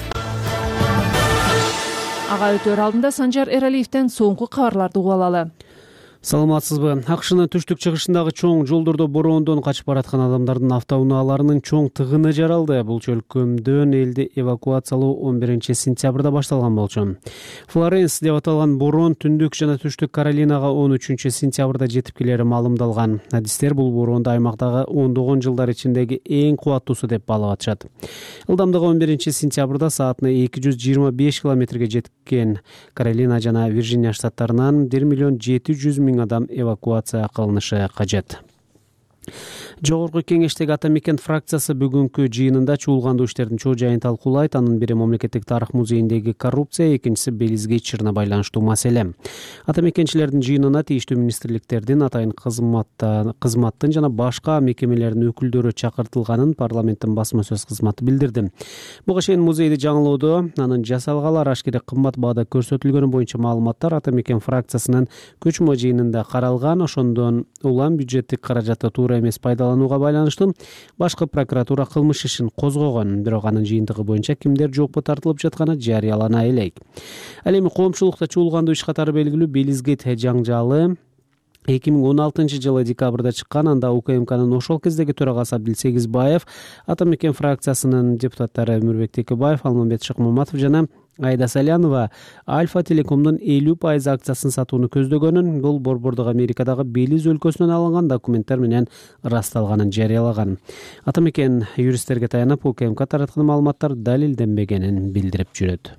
Ага өтөр алдында Санжар Эралиевден соңку кабарларды угуп алалы. Саламатсызбы. Акшнын түштүк чыгышындагы чоң жолдордо бороондон качып бараткан адамдардын автоунааларынын чоң тыгыны жаралды. Бул чөлкөмдөн элди эвакуациялоо он биринчи сентябрда башталган болчу. Флоренс деп аталган бороон түндүк жана түштүк Каролинага он үчүнчү сентябрда жетип келери маалымдалган. Адистер бул бороонду аймактагы ондогон жылдар ичиндеги эң кубаттуусу деп баалап атышат. Ылдамдыгы он биринчи сентябрда саатына эки жүз жыйырма беш километрге жеткен Каролина жана Вирджиния штаттарынан бир миллион жети жүз миң адам эвакуация кылынышы кажет. Жогорку кеңештеги ата мекен фракциясы бүгүнкү жыйынында чуулгандуу иштердин чоо жайын талкуулайт. Анын бири мамлекеттик тарых музейиндеги коррупция, экинчиси Белизгейт-Чырына байланыштуу маселе. Ата мекенчилердин жыйынына тийиштүү министрликтердин, атайын кызматтын жана башка мекемелердин өкүлдөрү чакыртылганын парламенттин басма сөз кызматы билдирди. Буга чейин музейди жаңылоодо анын жасалгалары ашкере кымбат баада көрсөтүлгөнү боюнча маалыматтар ата мекен фракциясынын көчмө жыйынында каралган. Ошондон улам бюджеттик каражатты туура эмес пайдаланууга байланыштуу башкы прокуратура кылмыш ишин козгогон. Бирок анын жыйынтыгы боюнча кимдер жоопко тартылып жатканы жарыялана элек. Ал эми коомчулукта чуулгандуу иш катары белгилүү Белизгейт жаңжалы эки миң он алтынчы жылы декабрда чыккан. Анда УКМКнын ошол кездеги төрагасы Абдилсегизбаев, ата мекен фракциясынын депутаттары Өмүрбек Текебаев, Алмамбет Шыкмаматов жана Айда Салянова Альфа Телекомдун элүү пайыз акциясын сатууну көздөгөнүн, бул борбордук Америкадагы Белиз өлкөсүнөн алынган документтер менен ырасталганын жарыялаган. Ата мекен юристтерге таянып УКМК тараткан маалыматтар далилденбегенин билдирип жүрөт.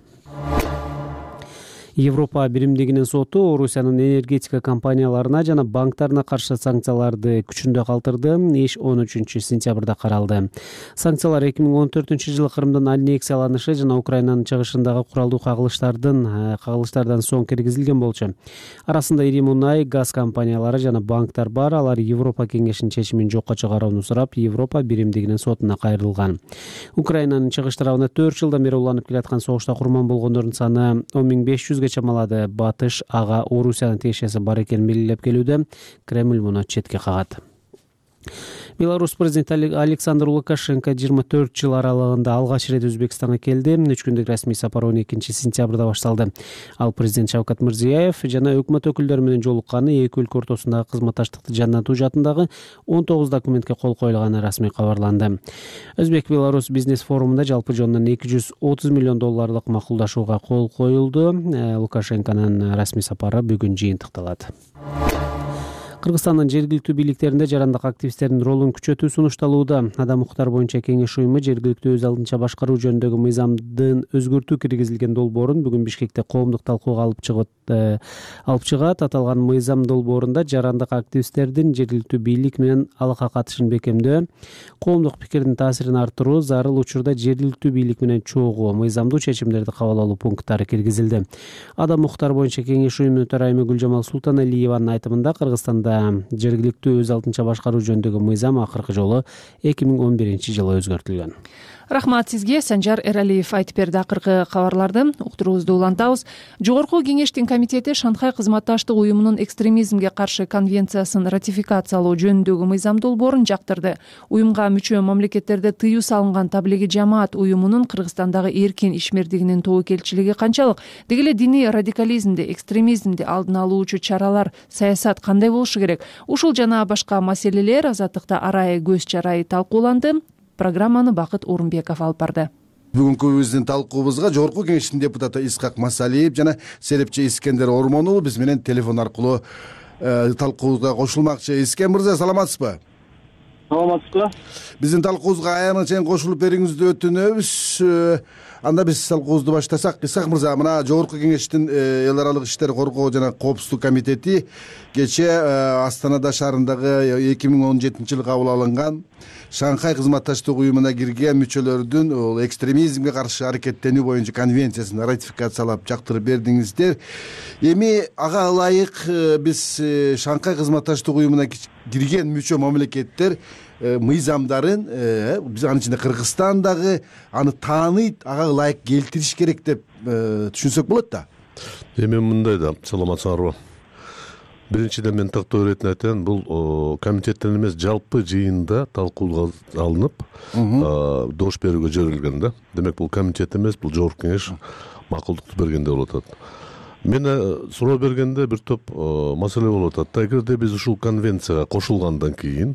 Европа биримдигинин соту Орусиянын энергетика компанияларына жана банктарына каршы санкцияларды күчүндө калтырды. Иш он үчүнчү сентябрда каралды. Санкциялар эки миң он төртүнчү жылы Крымдын аннексияланышы жана Украинанын чыгышындагы куралдуу кагылыштардын кагылыштардан соң киргизилген болчу. Арасында ири мунай, газ компаниялары жана банктар бар. Алар Европа кеңешинин чечимин жокко чыгарууну сурап, Европа биримдигинин сотуна кайрылган. Украинанын чыгыш тарабына төрт жылдан бери уланып келаткан согушта курман болгондордун саны он миң беш жүзгө чамалады. Батыш ага Орусиянын тиешеси бар экенин белгилеп келүүдө. Кремль муну четке кагат. Беларусь президенти Александр Лукашенко жыйырма төрт жыл аралыгында алгач ирет Өзбекстанга келди. үч күндүк расмий сапар он экинчи сентябрда башталды. Ал президент Шавкат Мирзиёев жана өкмөт өкүлдөрү менен жолукканы, эки өлкө ортосундагы кызматташтыкты жандантуу жаатындагы он тогуз документке кол коюлганы расмий кабарланды. Өзбек-Беларусь бизнес форумунда жалпы жонунан эки жүз отуз миллион долларлык макулдашууга кол коюлду. Лукашенконун расмий сапары бүгүн жыйынтыкталат. Кыргызстандын жергиликтүү бийликтеринде жарандык активисттердин ролун күчөтүү сунушталууда. Адам укуктар боюнча кеңеш уюму жергиликтүү өз алдынча башкаруу жөнүндөгү мыйзамдын өзгөртүү киргизилген долбоорун бүгүн Бишкекте коомдук талкууга алып чыгат. Алып чыгат. Аталган мыйзам долбоорунда жарандык активисттердин жергиликтүү бийлик менен алака катышын бекемдөө, коомдук пикирдин таасирин арттыруу, зарыл учурда жергиликтүү бийлик менен чогуу, мыйзамдуу чечимдерди кабыл алуу пункттары киргизилди. Адам укуктар боюнча кеңеш уюмунун төрайымы Гүлжамал Султаналиеванын айтымында, Кыргызстанда жергиликтүү өз алдынча башкаруу жөнүндөгү мыйзам акыркы жолу эки миң он биринчи жылы өзгөртүлгөн. Рахмат сизге. Санжар Эралиев айтып берди акыркы кабарларды. Уктуруубузду улантабыз. Жогорку кеңештин комитети Шанхай кызматташтык уюмунун экстремизмге каршы конвенциясын ратификациялоо жөнүндөгү мыйзам долбоорун жактырды. Уюмга мүчө мамлекеттерде тыюу салынган Таблиги жамаат уюмунун Кыргызстандагы эркин ишмердигинин тобокелчилиги канчалык, деги эле диний радикализмди, экстремизмди алдын алуучу чаралар, саясат кандай болушу керек? Ушул жана башка маселелер Азаттыкта арай көз чарай талкууланды. Программаны Бакыт Орунбеков алып барды. Бүгүнкү биздин талкуубузга жогорку кеңештин депутаты Исхак Масалиев жана серепчи Искендер Ормон уулу биз менен телефон аркылуу талкуубузга кошулмакчы. Искен мырза, саламатсызбы? Саламатсызбы. Биздин талкуубузга аягына чейин кошулуп бериңизди өтүнөбүз. Анда биз талкуубузду баштасак. Исхак мырза, мына жогорку кеңештин эл аралык иштер коргоо жана коопсуздук комитети кечээ Астанада шаарындагы эки миң он жетинчи жылы кабыл алынган Шанхай кызматташтык уюмуна кирген мүчөлөрдүн ол экстремизмге каршы аракеттенүү боюнча конвенциясын ратификациялап жактырып бердиңиздер. Эми ага ылайык биз Шанхай кызматташтык уюмуна кирген мүчө мамлекеттер мыйзамдарын биз анын ичинде Кыргызстан дагы аны тааныйт, ага ылайык келтириш керек деп түшүнсөк болот да. Эми мындай да, саламатсыңарбы. Биринчиден мен тактоо иретин айтайын, бул комитеттен эмес, жалпы жыйында талкууга алынып, добуш берүүгө жиберилген да. Демек бул комитет эмес, бул жогорку кеңеш макулдукту бергенде болуп атат. Мен суроо бергенде бир топ маселе болуп атат да. Эгерде биз ушул конвенцияга кошулгандан кийин,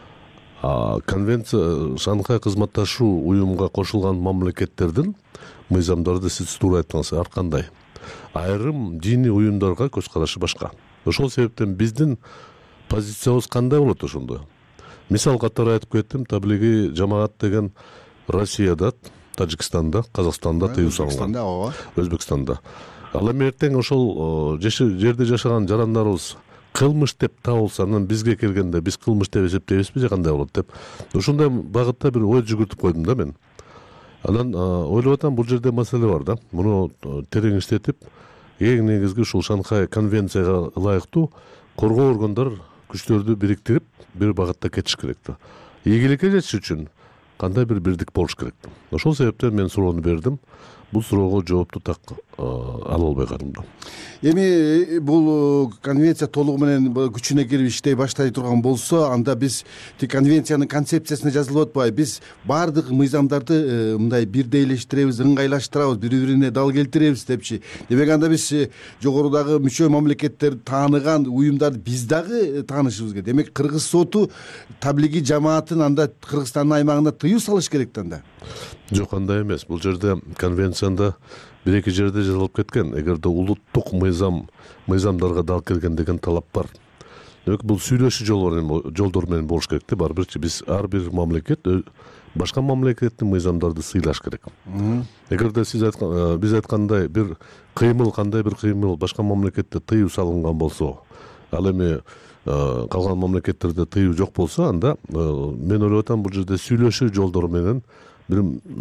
конвенция Шанхай кызматташуу уюмга кошулган мамлекеттердин мыйзамдарды сиз туура айткансыз, ар кандай. Айрым диний уюмдарга көз карашы башка. Ошол себептен биздин позициябыз кандай болот ошондо? Мисал катары айтып кеттим, таблиги жамаат деген Россияда, Тажикстанда, Казакстанда тыюу салынган. Өзбекстанда. Ал эми эртең ошол жерде жашаган жарандарыбыз кылмыш деп табылса, анан бизге келгенде биз кылмыш деп эсептейбизби же кандай болот деп. Ошондой багытта бир ой жүгүртүп койдум да мен. Анан ойлоп атам, бул жерде маселе бар да. Муну терең иштетип, эң негизги ушул Шанхай конвенцияга ылайыктуу коргоо органдар күчтөрдү бириктирип, бир багытта кетиш керек да. Ийгиликке жетиш үчүн кандай бир бирдик болуш керек да. Ошол себептен мен суроону бердим. Бул суроого жоопту так ала албай калдым да. Эми бул конвенция толугу менен күчүнө кирип иштей баштай турган болсо, анда биз тик конвенциянын концепциясына жазылып атпайбы, биз баардык мыйзамдарды мындай бирдейлештиребиз, ыңгайлаштырабыз, бири-бирине дал келтиребиз депчи. Демек анда биз жогорудагы мүчө мамлекеттер тааныган уюмдарды биз дагы таанышыбыз керек. Демек Кыргыз соту таблиги жамаатын анда Кыргызстандын аймагында тыюу салыш керек да анда. Жок, андай эмес. Бул жерде конвенцияда бир-эки жерде жазылып кеткен. Эгерде улуттук мыйзам, мыйзамдарга дал келген деген талап бар. Демек бул сүйлөшүү жолдор менен болуш керек да. Бар бирчи биз ар бир мамлекет башка мамлекеттин мыйзамдарды сыйлаш керек. Эгерде сиз айткан, биз айткандай бир кыймыл, кандай бир кыймыл башка мамлекетте тыюу салынган болсо, ал эми калган мамлекеттерде тыюу жок болсо, анда мен ойлоп атам, бул жерде сүйлөшүү жолдору менен бир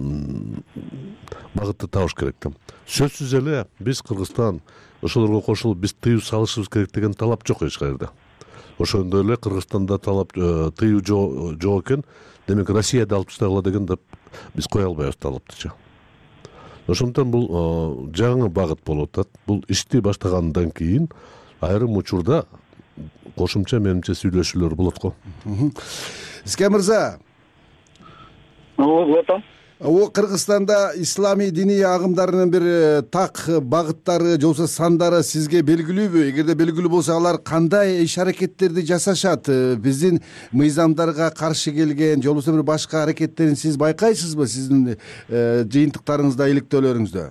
багытты табыш керек да. Сөзсүз эле биз Кыргызстан ошолорго кошулуп биз тыюу салышыбыз керек деген талап жок эч кайерде. Ошондой эле Кыргызстанда талап тыюу жок экен, демек Россияда алып таштагыла деген деп биз кое албайбыз талаптычы. Ошондон бул жаңы багыт болуп атат. Бул ишти баштагандан кийин айрым учурда кошумча менимче сүйлөшүүлөр болот го. Искем мырза, О, Кыргызстанда исламий диний агымдарынын бир так багыттары, же болбосо сандары сизге белгилүүбү? Эгерде белгилүү болсо, алар кандай иш аракеттерди жасашат? Биздин мыйзамдарга каршы келген, же болбосо бир башка аракеттерин сиз байкайсызбы сиздин жыйынтыктарыңызда, иликтөөлөрүңүздө?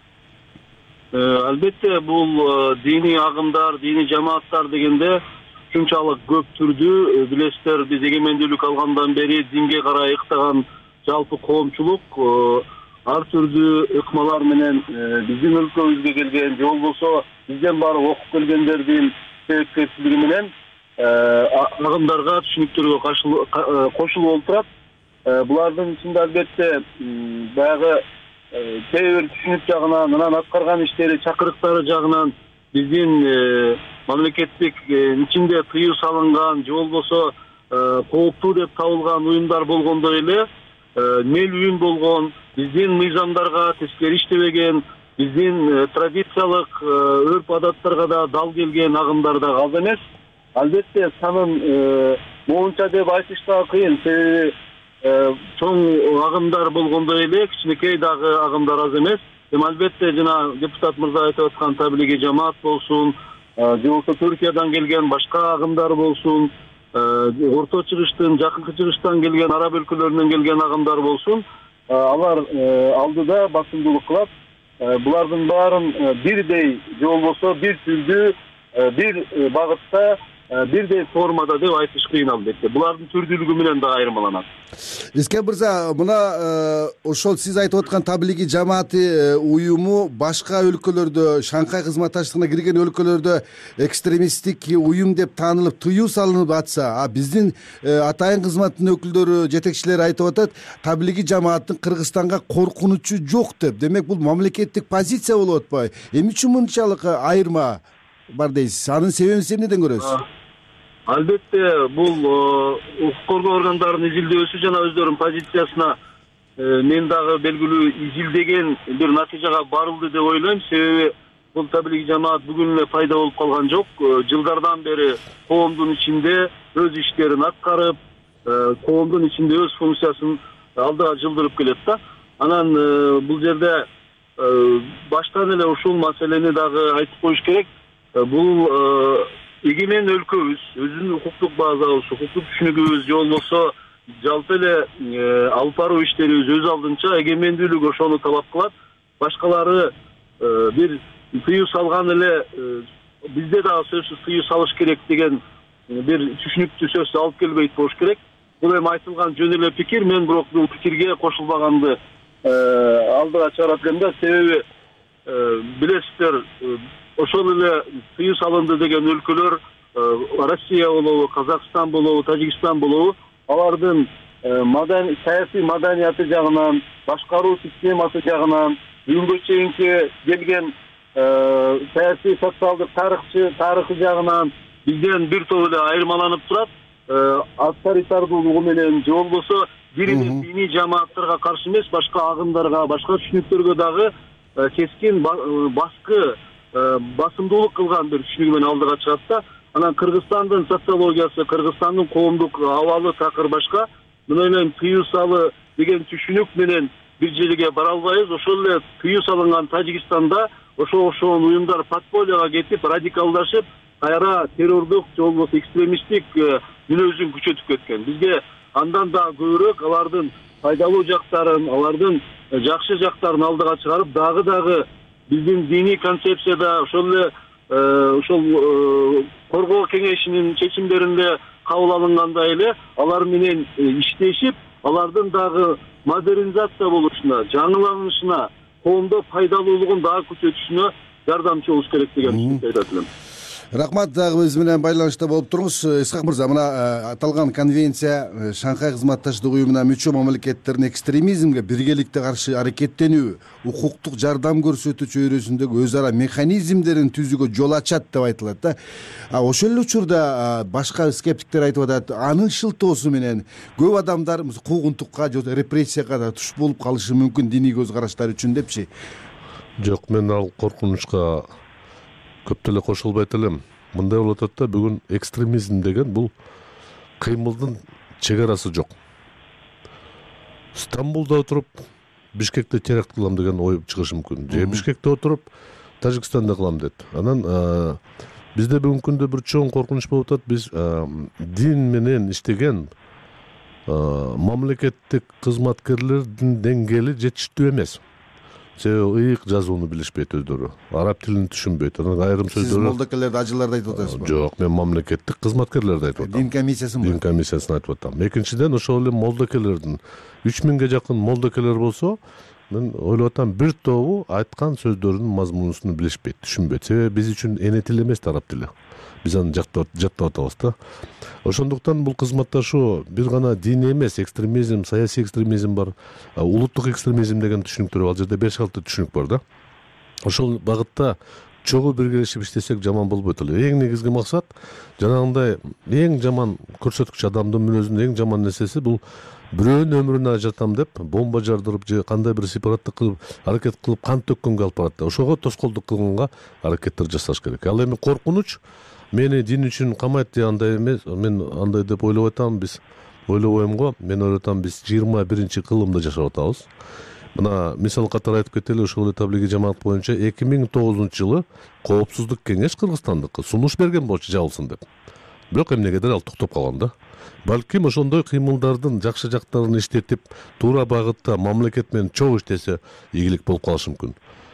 Албетте, бул диний агымдар, диний жамааттар дегенде ушунчалык көп түрдүү. Билесиздер, биз эгемендүүлүк алгандан бери динге карай ыктаган жалпы коомчулук ар түрдүү ыкмалар менен биздин өлкөбүзгө келген, же болбосо бизден барып окуп келгендердин себепкерчилиги менен агымдарга, түшүнүктөргө кошулуп олтурат. Булардын ичинде албетте баягы кээ бир түшүнүк жагынан, анан аткарган иштери, чакырыктары жагынан биздин мамлекеттик ичинде тыюу салынган, же болбосо кооптуу деп табылган уюмдар болгондой эле мел уюм болгон, биздин мыйзамдарга тескери иштебеген, биздин традициялык өрп адаттарга да дал келген агымдар да аз эмес. Албетте санын моунча деп айтыш да кыйын, себеби чоң агымдар болгондой эле кичинекей дагы агымдар аз эмес. Эми албетте жана депутат мырза айтып аткан таблиги жамаат болсун, же болбосо Түркиядан келген башка агымдар болсун, орто чыгыштын, жакынкы чыгыштан келген, араб өлкөлөрүнөн келген агымдар болсун, алар алдыда басымдуулук кылат. Булардын баарын бирдей, же болбосо бир түрдүү, бир багытта бирдей формада деп айтыш кыйын албетте. Булардын түрдүүлүгү менен да айырмаланат. Искем мырза, мына ошол сиз айтып аткан таблиги жамааты уюму башка өлкөлөрдө, Шанхай кызматташтыгына кирген өлкөлөрдө экстремисттик уюм деп таанылып тыюу салынып атса, а биздин атайын кызматтын өкүлдөрү, жетекчилери айтып атат, таблиги жамааттын Кыргызстанга коркунучу жок деп. Демек бул мамлекеттик позиция болуп атпайбы? Эмне үчүн мынчалык айырма бар дейсиз? Анын себебин сиз эмнеден көрөсүз? Албетте, бул укук коргоо органдарынын изилдөөсү жана өздөрүнүн позициясына мен дагы белгилүү изилдеген бир натыйжага барылды деп ойлойм. Себеби бул таблиги жамаат бүгүн эле пайда болуп калган жок. Жылдардан бери коомдун ичинде өз иштерин аткарып, коомдун ичинде өз функциясын алдыга жылдырып келет да. Анан бул жерде баштан эле ушул маселени дагы айтып коюш керек. Бул эгемен өлкөбүз, өзүнүн укуктук базабыз, укуктук түшүнүгүбүз же болбосо жалпы эле алып баруу иштерибиз өз алдынча эгемендүүлүк ошону талап кылат. Башкалары бир тыюу салган эле бизде дагы сөзсүз тыюу салыш керек деген бир түшүнүктүү сөз алып келбейт болуш керек. Бул эми айтылган жөн эле пикир, мен бирок бул пикирге кошулбаганды алдыга чыгарат элем да. Себеби билесиздер, ошол эле тыюу салынды деген өлкөлөр Россия болобу, Казакстан болобу, Тажикстан болобу, алардын саясий маданияты жагынан, башкаруу системасы жагынан, бүгүнкү чейинки келген саясий социалдык тарыхчы тарыхы жагынан бизден бир топ эле айырмаланып турат. Авторитардуулугу менен же болбосо биринен диний жамааттарга каршы эмес, башка агымдарга, башка түшүнүктөргө дагы кескин баскы басымдуулук кылган бир түшүнүгү менен алдыга чыгат да. Анан Кыргызстандын социологиясы, Кыргызстандын коомдук абалы такыр башка. Мен ойлойм, тыюу салы деген түшүнүк менен бир жерге бара албайбыз. Ошол эле тыюу салынган Тажикстанда ошо ошол уюмдар подпольяга кетип, радикалдашып, кайра террордук же болбосо экстремисттик мүнөзүн күчөтүп кеткен. Бизге андан да көбүрөөк алардын пайдалуу жактарын, алардын жакшы жактарын алдыга чыгарып, дагы дагы биздин диний концепцияда ошол эле ошол коргоо кеңешинин чечимдеринде кабыл алынгандай эле алар менен иштешип, алардын дагы модернизация болушуна, жаңыланышына, коомдо пайдалуулугун дагы күчөтүшүнө жардамчы болуш керек деген сөздү айтат элем. Рахмат, дагы биз менен байланышта болуп туруңуз. Исхак мырза, мына аталган конвенция Шанхай кызматташтык уюмуна мүчө мамлекеттердин экстремизмге биргеликте каршы аракеттенүү, укуктук жардам көрсөтүү чөйрөсүндөгү өз ара механизмдерин түзүүгө жол ачат деп айтылат да. Ошол эле учурда башка скептиктер айтып атат, анын шылтоосу менен көп адамдар куугунтукка же репрессияга туш болуп калышы мүмкүн диний көз караштары үчүн депчи. Жок, мен ал коркунучка көп деле кошулбайт элем. Мындай болуп атат да, бүгүн экстремизм деген бул кыймылдын чек арасы жок. Стамбулда отуруп Бишкекте теракт кылам деген ой чыгышы мүмкүн. Же Бишкекте отуруп Тажикстанда кылам дейт. Анан бизде бүгүнкү күндө бир чоң коркунуч болуп атат. Биз дин менен иштеген мамлекеттик кызматкерлердин деңгээли жетиштүү эмес. Себеби ыйык жазууну билишпейт өздөрү. Араб тилин түшүнбөйт. Анан айрым сөздөрү. Сиз молдокелерди, ажыларды айтып атасызбы? Жок, мен мамлекеттик кызматкерлерди айтып атам. Дин комиссиясын Дин комиссиясын айтып атам. Экинчиден, ошол эле молдокелердин үч миңге жакын молдокелер болсо, мен ойлоп атам, бир тобу айткан сөздөрүнүн мазмунусун билишпейт, түшүнбөйт. Себеби биз үчүн эне тил эмес араб тили. Биз аны жаттап атабыз да. Ошондуктан бул кызматташуу бир гана диний эмес, экстремизм, саясий экстремизм бар, улуттук экстремизм деген түшүнүктөр бар. Ал жерде беш алты түшүнүк бар да. Ошол багытта чогуу биргелешип иштесек жаман болбойт эле. Эң негизги максат жанагындай эң жаман көрсөткүч, адамдын мүнөзүнүн эң жаман нерсеси бул бирөөнүн өмүрүн ажыратам деп бомба жардырып же кандай бир сепараттык кылып аракет кылып кан төккөнгө алып барат да. Ошого тоскоолдук кылганга аракеттер жасаш керек. Ал эми коркунуч мени дин үчүн камайт деп андай эмес, мен андай деп ойлоп атам. Биз ойлобойм го, мен ойлоп атам, биз жыйырма биринчи кылымда жашап атабыз. Мына мисал катары айтып кетели, ошол эле таблиги жамаат боюнча эки миң тогузунчу жылы Коопсуздук кеңеш Кыргызстандыкы сунуш берген болчу жабылсын деп. Бирок эмнегедир ал токтоп калган да. Балким ошондой кыймылдардын жакшы жактарын иштетип, туура багытта мамлекет менен чогуу иштесе, ийгилик болуп калышы мүмкүн.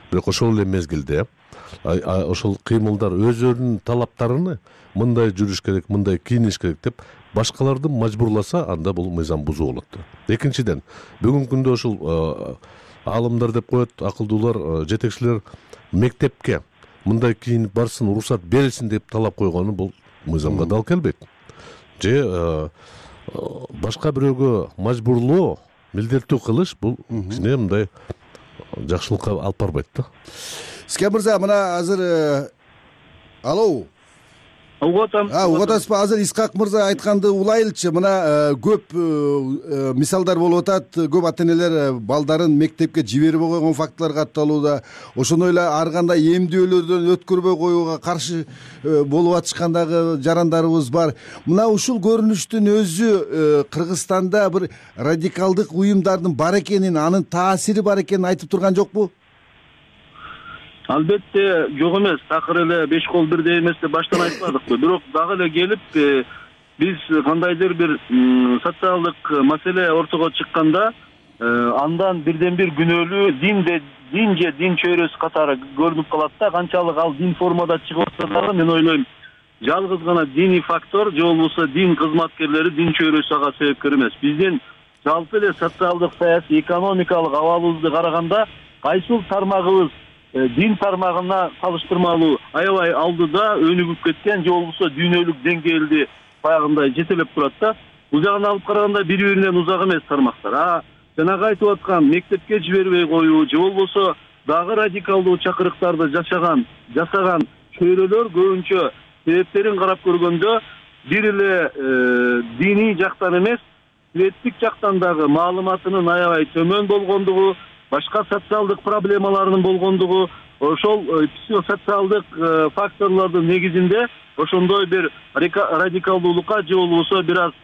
бирок ошол эле мезгилде ошол кыймылдар өздөрүнүн талаптарыны мындай жүрүш керек, мындай кийиниш керек деп башкаларды мажбурласа, анда бул мыйзам бузуу болот. Экинчиден, бүгүнкү күндө ушул аалымдар деп коет, акылдуулар, жетекчилер мектепке мындай кийинип барсын, уруксат берилсин деп талап койгону бул мыйзамга дал келбейт. Же башка бирөөгө мажбурлоо, милдеттүү кылыш бул кичине мындай жакшылыкка алып барбайт да. Искем мырза, мына азыр алло. Угуп атам. А, угуп атасызбы? Азыр Исхак мырза айтканды улайлычы. Мына көп мисалдар болуп атат. Көп ата-энелер балдарын мектепке жибербей койгон фактылар катталууда. Ошондой эле ар кандай эмдөөлөрдөн өткөрбөй коюуга каршы болуп атышкандагы жарандарыбыз бар. Мына ушул көрүнүштүн өзү Кыргызстанда бир радикалдык уюмдардын бар экенин, анын таасири бар экенин айтып турган жокпу? Албетте жок эмес, такыр эле беш кол бирдей эмес деп баштан айтпадыкпы. Бирок дагы эле келип биз кандайдыр бир социалдык маселе ортого чыкканда андан бирден бир күнөөлүү динде дин же дин чөйрөсү катары көрүнүп калат да. Канчалык ал дин формада чыгып атса дагы мен ойлойм, жалгыз гана диний фактор же болбосо дин кызматкерлери, дин чөйрөсү ага себепкер эмес. Биздин жалпы эле социалдык, саясий, экономикалык абалыбызды караганда кайсыл тармагыбыз дин тармагына салыштырмалуу аябай алдыда өнүгүп кеткен же болбосо дүйнөлүк деңгээлди баягындай жетелеп турат да. Бул жагын алып караганда бири-биринен узак эмес тармактар. А жанагы айтып аткан мектепке жибербей коюу же болбосо дагы радикалдуу чакырыктарды жашаган, жасаган чөйрөлөр көбүнчө себептерин карап көргөндө бир эле диний жактан эмес, светтик жактан дагы маалыматынын аябай төмөн болгондугу, башка социалдык проблемаларынын болгондугу, ошол психосоциалдык факторлордун негизинде ошондой бир радикалдуулукка же болбосо бир аз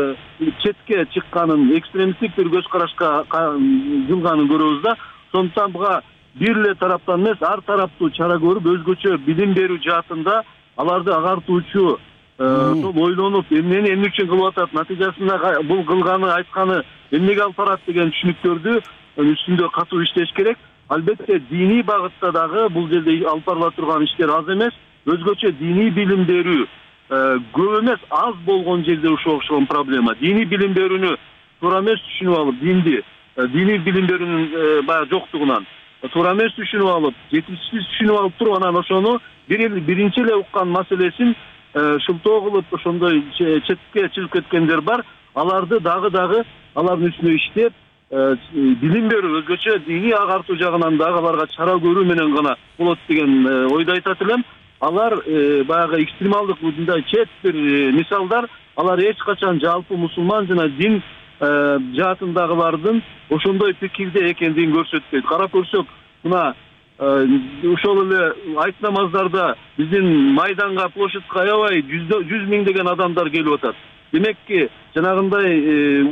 четке чыкканын, экстремисттик бир көз карашка жылганын көрөбүз да. Сондуктан буга бир эле тараптан эмес, ар тараптуу чара көрүп, өзгөчө билим берүү жаатында аларды агартуучу, ошол ойлонуп, эмнени эмне үчүн кылып атат, натыйжасында бул кылганы, айтканы эмнеге алып барат деген түшүнүктөрдү үстүндө катуу иштеш керек. Албетте диний багытта дагы бул жерде алып барыла турган иштер аз эмес. Өзгөчө диний билим берүү көп эмес, аз болгон жерде ушул окшогон проблема. Диний билим берүүнү туура эмес түшүнүп алып, динди, диний билим берүүнүн баягы жоктугунан туура эмес түшүнүп алып, жетишсиз түшүнүп алып туруп, анан ошону биринчи эле уккан маселесин шылтоо кылып, ошондой четке чыгып кеткендер бар. Аларды дагы дагы алардын үстүнө иштеп, билим берүү, өзгөчө диний агартуу жагынан дагы аларга чара көрүү менен гана болот деген ойду айтат элем. Алар баягы экстремалдык мындай чет бир мисалдар, алар эч качан жалпы мусулман жана дин жаатындагылардын ошондой пикирде экендигин көрсөтпөйт. Карап көрсөк, мына ошол эле айт намаздарда биздин майданга, площадька аябай жүз миңдеген адамдар келип атат. Демекки, жанагындай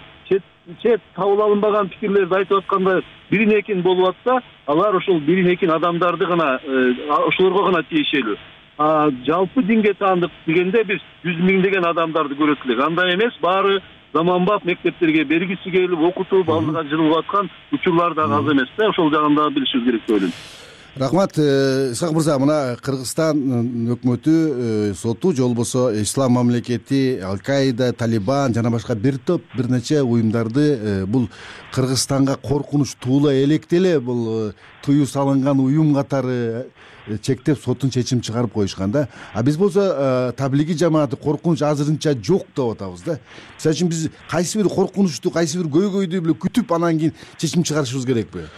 чет табыла алынбаган пикирлерди айтып атканда бирин экин болуп атса, алар ошол бирин экин адамдарды гана, ошолорго гана тиешелүү. А жалпы динге таандык дегенде биз жүз миңдеген адамдарды көрөт элек. Андай эмес, баары заманбап мектептерге бергиси келип, окутуп, алдыга жылып аткан учурлар да аз эмес да. Ошол жагын да билишибиз керек деп ойлойм. Рахмат, Исхак мырза. Мына Кыргызстан өкмөтү, соту же болбосо ислам мамлекети, Ал-Каида, Талибан жана башка бир топ бир нече уюмдарды бул Кыргызстанга коркунуч туула электеле бул тыюу салынган уюм катары чектеп соттун чечим чыгарып коюшкан да. А биз болсо таблиги жамааты коркунуч азырынча жок деп атабыз да. Мисалы үчүн биз кайсы бир коркунучту, кайсы бир көйгөйдү биле күтүп анан кийин чечим чыгарышыбыз керекпи?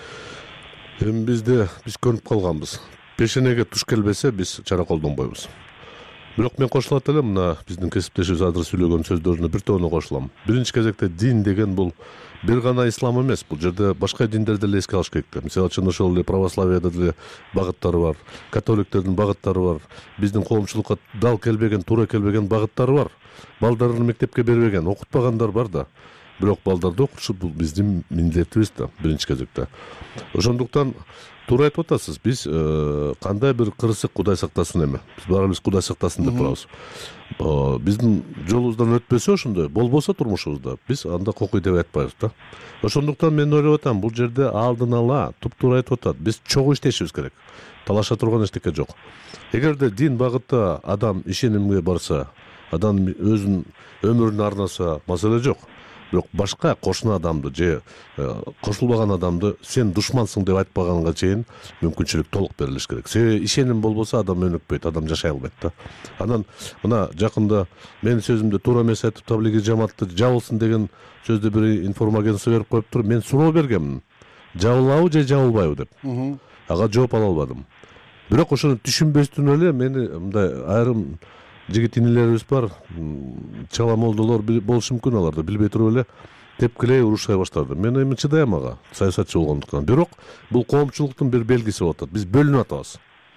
Эми бизде биз көрүнүп калганбыз. Пешенеге туш келбесе биз чара колдонбойбуз. Бирок мен кошулат элем, мына биздин кесиптешибиз азыр сүйлөгөн сөздөрүнө бир тоону кошулам. Биринчи кезекте дин деген бул бир гана ислам эмес, бул жерде башка диндерди эле эске алыш керек да. Мисалы үчүн ошол эле православияда деле багыттары бар, католиктердин багыттары бар, биздин коомчулукка дал келбеген, туура келбеген багыттары бар. Балдарын мектепке бербеген, окутпагандар бар да. Бирок балдарды окутуш бул биздин милдетибиз да, биринчи кезекте. Ошондуктан туура айтып атасыз. Биз кандай бир кырсык Кудай сактасын эми. Биз баарыбыз Кудай сактасын деп турабыз. Биздин жолубуздан өтпөсө ошондой, болбосо турмушубузда биз анда кокуй деп айтпайбыз да. Ошондуктан мен ойлоп атам, бул жерде алдын ала туп-туура айтып атат. Биз чогуу иштешибиз керек. Талаша турган эчтеке жок. Эгерде дин багытта адам ишенимге барса, адам өзүнүн өмүрүн арнаса, маселе жок. Бирок башка кошуна адамды же кошулбаган адамды сен душмансың деп айтпаганга чейин мүмкүнчүлүк толук берилиш керек. Себеби ишеним болбосо адам өнүкпөйт, адам жашай албайт да. Анан мына жакында менин сөзүмдө туура эмес айтып, таблиги жамаатты жабылсын деген сөздү бир информагентство берип коюптур. Мен суроо бергемин. Жабылабы же жабылбайбы деп. Ага жооп ала албадым. Бирок ошону түшүнбөстөн эле мени мындай айрым жигит инилерибиз бар, чала молдолор болушу мүмкүн, аларды билбей туруп эле тепкилей урушай баштады. Мен эми чыдайм ага, саясатчы болгондуктан. Бирок бул коомчулуктун бир белгиси болуп атат. Биз бөлүнүп атабыз.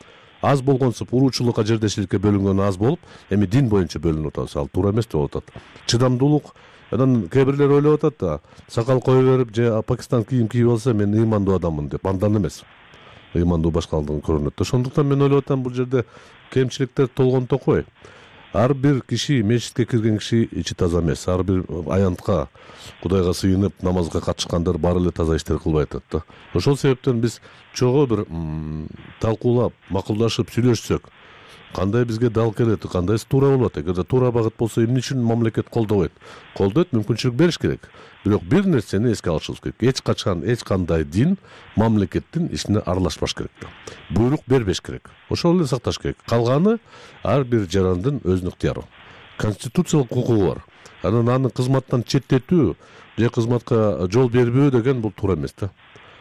Аз болгонсуп уруучулукка, жердешиликке бөлүнгөн аз болуп, эми дин боюнча бөлүнүп атабыз. Ал туура эмес деп болуп атат. Чыдамдуулук, анан кээ бирлер ойлоп атат да, сакал кое берип же Пакистан кийим кийип алса мен ыймандуу адаммын деп. Андан эмес. Ыймандуу башкалыгын көрүнөт. Ошондуктан мен ойлоп атам, бул жерде кемчиликтер толгон токой. Ар бир киши, мечитке кирген киши ичи таза эмес. Ар бир аянтка, Кудайга сыйынып намазга катышкандар баары эле таза иштер кылбай атат да. Ошол себептен биз чогуу бир талкуулап, макулдашып сүйлөшсөк, кандай бизге дал келет, кандайсы туура болот. Эгерде туура багыт болсо, эмне үчүн мамлекет колдобойт? Колдойт, мүмкүнчүлүк бериш керек. Бирок бир нерсени эске алышыбыз керек. Эч качан эч кандай дин мамлекеттин ишине аралашпаш керек. Буйрук бербеш керек. Ошол эле сакташ керек. Калганы ар бир жарандын өзүнүн ыктыяры. Конституциялык укугу бар. Анан аны кызматтан четтетүү же кызматка жол бербөө деген бул туура эмес да.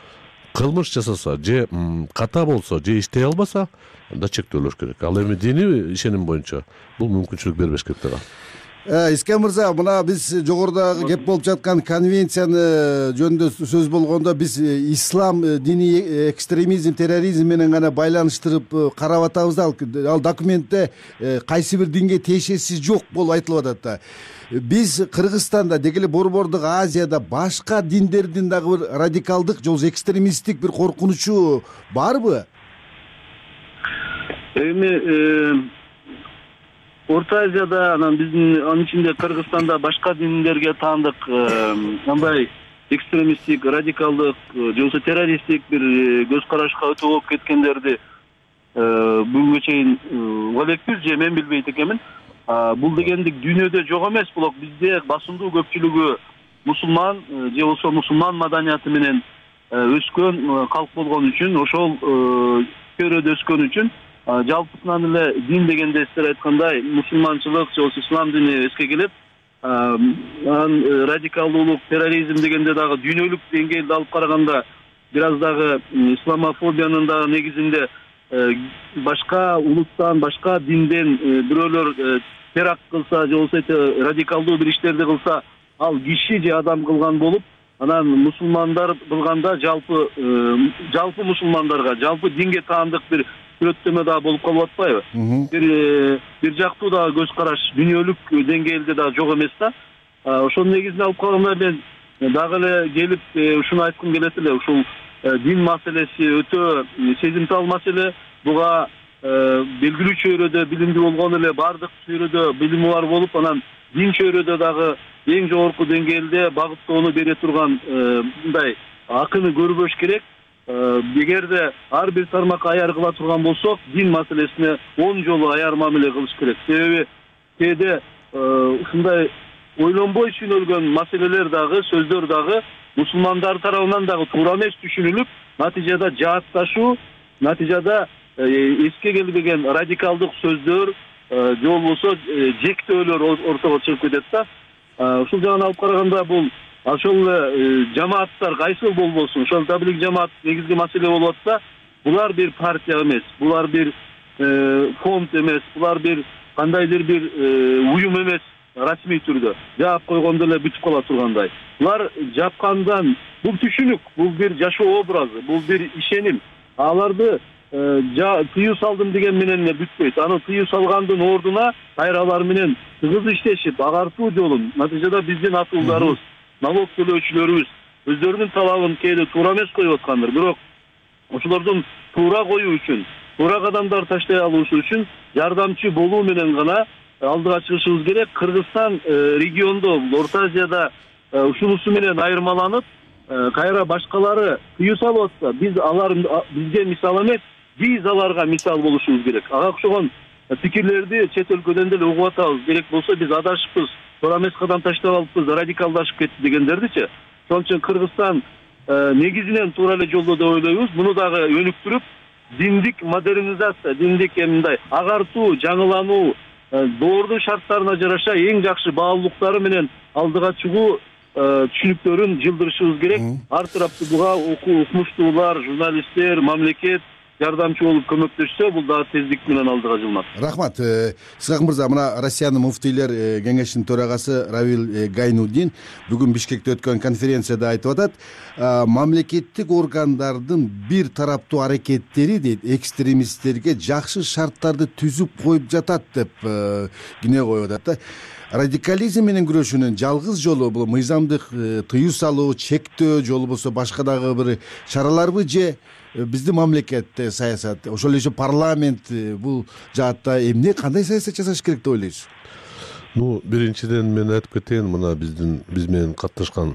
Кылмыш жасаса же ката болсо же иштей албаса, анда чектөөлөш керек. Ал эми диний ишеним боюнча бул мүмкүнчүлүк бербеш керек да. Искен мырза, мына биз жогорудагы кеп болуп жаткан конвенцияны жөнүндө сөз болгондо биз ислам диний экстремизм, терроризм менен гана байланыштырып карап атабыз да. Ал документте кайсы бир динге тиешеси жок болуп айтылып атат да. Биз Кыргызстанда, деги эле Борбордук Азияда башка диндердин дагы бир радикалдык же экстремисттик бир коркунучу барбы? Эми Орто Азияда, анан биздин анын ичинде Кыргызстанда башка диндерге таандык мындай экстремисттик, радикалдык же болбосо террористтик бир көз карашка өтө болуп кеткендерди бүгүнкү чейин угалекпиз же мен билбейт экенмин. Бул дегендик дүйнөдө жок эмес, бирок бизде басымдуу көпчүлүгү мусулман же болбосо мусулман маданияты менен өскөн калк болгон үчүн, ошол чөйрөдө өскөн үчүн жалпысынан эле дин дегенде сиздер айткандай мусулманчылык же болбосо ислам дини эске келет. Анан радикалдуулук, терроризм дегенде дагы дүйнөлүк деңгээлде алып караганда бир аз дагы исламофобиянын дагы негизинде башка улуттан, башка динден бирөөлөр теракт кылса же болбосо радикалдуу бир иштерди кылса, ал киши же адам кылган болуп, анан мусулмандар кылганда жалпы жалпы мусулмандарга, жалпы динге таандык бир сүрөттөмө дагы болуп калып атпайбы? Бир бир жактуу дагы көз караш дүйнөлүк деңгээлде дагы жок эмес да. Ошонун негизине алып калганда мен дагы эле келип ушуну айткым келет эле. Ушул дин маселеси өтө сезимтал маселе. Буга белгилүү чөйрөдө билимдүү болгон эле, баардык чөйрөдө билими бар болуп, анан дин чөйрөдө дагы эң жогорку деңгээлде багыттоону бере турган мындай акыны көрбөш керек. Эгерде ар бир тармакка аяр кыла турган болсок, дин маселесине он жолу аяр мамиле кылыш керек. Себеби кээде ушундай ойлонбой түшүнүлгөн маселелер дагы, сөздөр дагы мусулмандар тарабынан дагы туура эмес түшүнүлүп, натыйжада жаатташуу, натыйжада эске келбеген радикалдык сөздөр же болбосо жектөөлөр ортого чыгып кетет да. Ушул жагын алып караганда бул ошол эле жамааттар кайсыл болбосун, ошол таблик жамаат негизги маселе болуп атса, булар бир партия эмес, булар бир фонд эмес, булар бир кандайдыр бир уюм эмес, расмий түрдө жаап койгондо эле бүтүп кала тургандай. Булар жапкандан, бул түшүнүк, бул бир жашоо образы, бул бир ишеним. Аларды тыюу салдым деген менен эле бүтпөйт. Аны тыюу салгандын ордуна кайралар менен тыгыз иштешип, агартуу жолун, натыйжада биздин атуулдарыбыз, налог төлөөчүлөрүбүз өздөрүнүн талабын кээде туура эмес коюп аткандыр. Бирок ошолордун туура коюу үчүн, туура кадамдар таштай алышы үчүн жардамчы болуу менен гана алдыга чыгышыбыз керек. Кыргызстан региондо, Орто Азияда ушунусу менен айырмаланып, кайра башкалары тыюу салып атса, биз алар бизге мисал эмес, биз аларга мисал болушубуз керек. Ага окшогон пикирлерди чет өлкөдөн деле угуп атабыз. Керек болсо биз адашыппыз, туура эмес кадам таштап алыппыз, радикалдашып кетти дегендердичи. Ошон үчүн Кыргызстан негизинен туура эле жолдо деп ойлойбуз. Муну дагы өнүктүрүп, диндик модернизация, диндик мындай агартуу, жаңылануу, доордун шарттарына жараша эң жакшы баалуулуктары менен алдыга чыгуу түшүнүктөрүн жылдырышыбыз керек. Ар тараптуу буга укмуштуулар, журналисттер, мамлекет жардамчы болуп көмөктөшсө, бул дагы тездик менен алдыга жылынат. Рахмат. Исхак мырза, мына Россиянын муфтийлер кеңешинин төрагасы Равил Гайнуддин бүгүн Бишкекте өткөн конференцияда айтып атат, мамлекеттик органдардын бир тараптуу аракеттери дейт экстремисттерге жакшы шарттарды түзүп коюп жатат деп күнөө коюп атат да. Радикализм менен күрөшүүнүн жалгыз жолу бул мыйзамдык тыюу салуу, чектөө, же болбосо башка дагы бир чараларбы, же биздин мамлекетте саясат, ошол эле парламент бул жаатта эмне, кандай саясат жасаш керек деп ойлойсуз? Ну, биринчиден мен айтып кетейин, мына биздин биз менен катташкан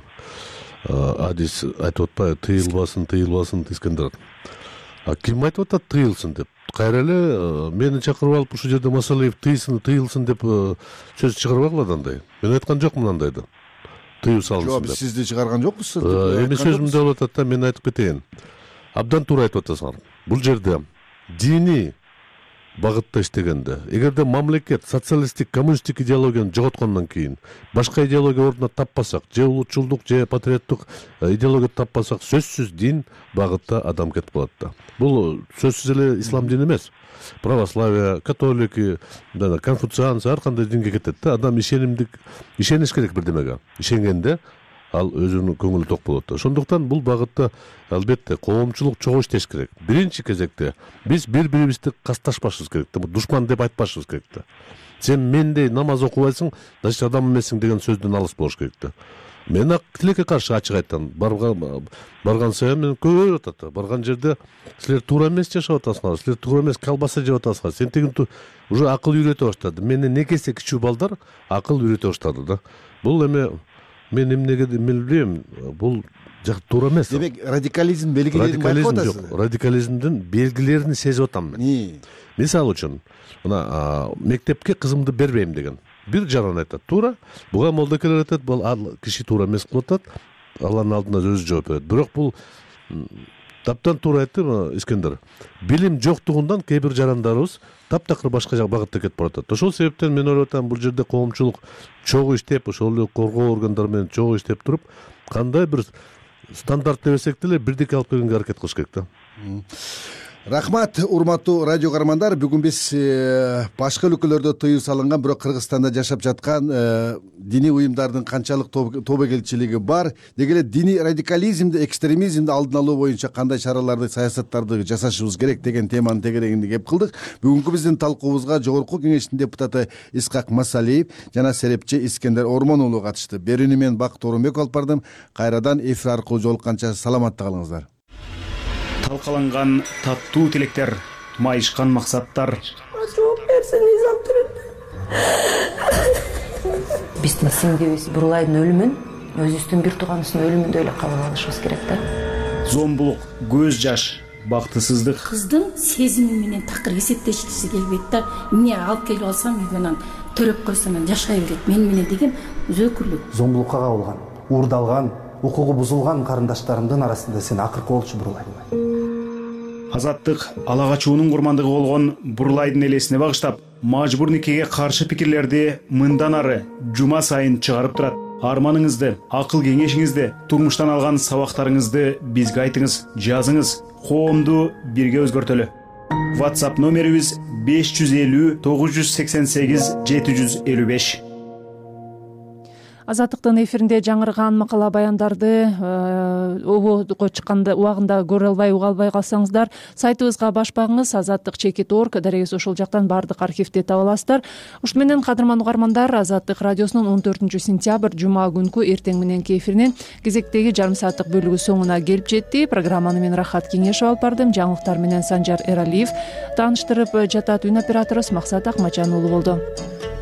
адис айтып атпайбы, тыйылбасын, тыйылбасын Искендер. А ким айтып атат тыйылсын деп? Кайра эле мени чакырып алып ушул жерде Масалиев тыйылсын, тыйылсын деп сөз чыгарбагыла андай. Мен айткан жокмун андайды. Тыюу салынсын деп. Жок, сизди чыгарган жокпуз. Эми сөзүмдө болуп атат да, мен айтып кетейин. Абдан туура айтып атасыңар. Бул жерде диний багытта иштегенде, эгерде мамлекет социалисттик, коммунисттик идеологияны жоготкондон кийин башка идеология ордуна таппасак, же улутчулдук, же патриоттук идеология таппасак, сөзсүз дин багытта адам кетип калат да. Бул сөзсүз эле ислам дини эмес. Православие, католики, конфуцианцы ар кандай динге кетет да. Адам ишенимдик, ишениш керек бирдемеге. Ишенгенде ал өзүнүн көңүлү ток болот. Ошондуктан бул багытта албетте коомчулук чогуу иштеш керек. Биринчи кезекте биз бири-бирибизди касташпашыбыз керек да, душман деп айтпашыбыз керек да. Сен мендей намаз окубайсың, значит адам эмессиң деген сөздөн алыс болуш керек да. Мен ак тилекке каршы ачык айттым. Барган сайын мен көбөйүп атат. Барган жерде силер туура эмес жашап атасыңар, силер туура эмес колбаса жеп атасыңар. Сен тегин уже акыл үйрөтө баштады. Мени некесе кичүү балдар акыл үйрөтө баштады да. Бул эме мен эмнеге билбейм, бул жак туура эмес. Демек, радикализм белгилерин байкап атасыз? Радикализмдин белгилерин сезип атам мен. Мисалы үчүн, мына мектепке кызымды бербейм деген бир жаран айтат, туура. Буга молдокелер айтат, бул киши туура эмес кылып атат, Алланын алдында өзү жооп берет. Бирок бул таптан туура айтты Искендер. Билим жоктугундан кээ бир жарандарыбыз таптакыр башка жак багытта кетип баратат. Ошол себептен мен ойлоп атам, бул жерде коомчулук чогуу иштеп, ошол эле коргоо органдары менен чогуу иштеп туруп, кандай бир стандарт дебесек деле бирдикке алып келгенге аракет кылыш керек да. Рахмат, урматтуу радио каармандар. Бүгүн биз башка өлкөлөрдө тыюу салынган, бирок Кыргызстанда жашап жаткан диний уюмдардын канчалык тобокелчилиги бар, деги эле диний радикализмди, экстремизмди алдын алуу боюнча кандай чараларды, саясаттарды жасашыбыз керек деген теманын тегерегинде кеп кылдык. Бүгүнкү биздин талкуубузга Жогорку Кеңештин депутаты Исхак Масалиев жана серепчи Искендер Ормон уулу катышты. Берүүнү мен Бакыт Оронбеков алып бардым. Кайрадан эфир аркылуу жолукканча саламатта калыңыздар. Талкаланган таттуу тилектер, майышкан максаттар. Жооп берсин, Низам Түрөт. Биздин сиңдибиз Бурлайдын өлүмүн өзүбүздүн бир тууганыбыздын өлүмүндөй эле кабыл алышыбыз керек да. Зомбулук, көз жаш, бактысыздык. Кыздын сезими менен такыр эсептешкиси келбейт да. Эмне алып келип алсам үйгөнөн төрөп койсом жашай берет мен менен деген өзөкүрлүк. Зомбулукка кабылган, уурдалган, укугу бузулган карындаштарымдын арасында сен акыркы болчу Бурлайдын. Азаттык ала качуунун курмандыгы болгон Бурлайдын элесине багыштап, мажбур никеге каршы пикирлерди мындан ары жума сайын чыгарып турат. Арманыңызды, акыл кеңешиңизди, турмуштан алган сабактарыңызды бизге айтыңыз, жазыңыз, коомду бирге өзгөртөлү. WhatsApp номерибиз беш жүз элүү тогуз жүз сексен сегиз жети жүз элүү беш. Азаттыктын эфиринде жаңырган макала баяндарды ободго чыкканда убагында көрө албай уга албай калсаңыздар, сайтыбызга баш багыңыз азаттык чекит орг дарегиз ошол жактан баардык архивди таба аласыздар. Ушун менен кадырман угармандар, Азаттык радиосунун он төртүнчү сентябрь жума күнкү эртең мененки эфиринин кезектеги жарым сааттык бөлүгү соңуна келип жетти. Программаны мен Рахат Кеңешов алып бардым. Жаңылыктар менен Санжар Эралиев тааныштырып жатат. Үн оператору Максат Акмачан уулу болду.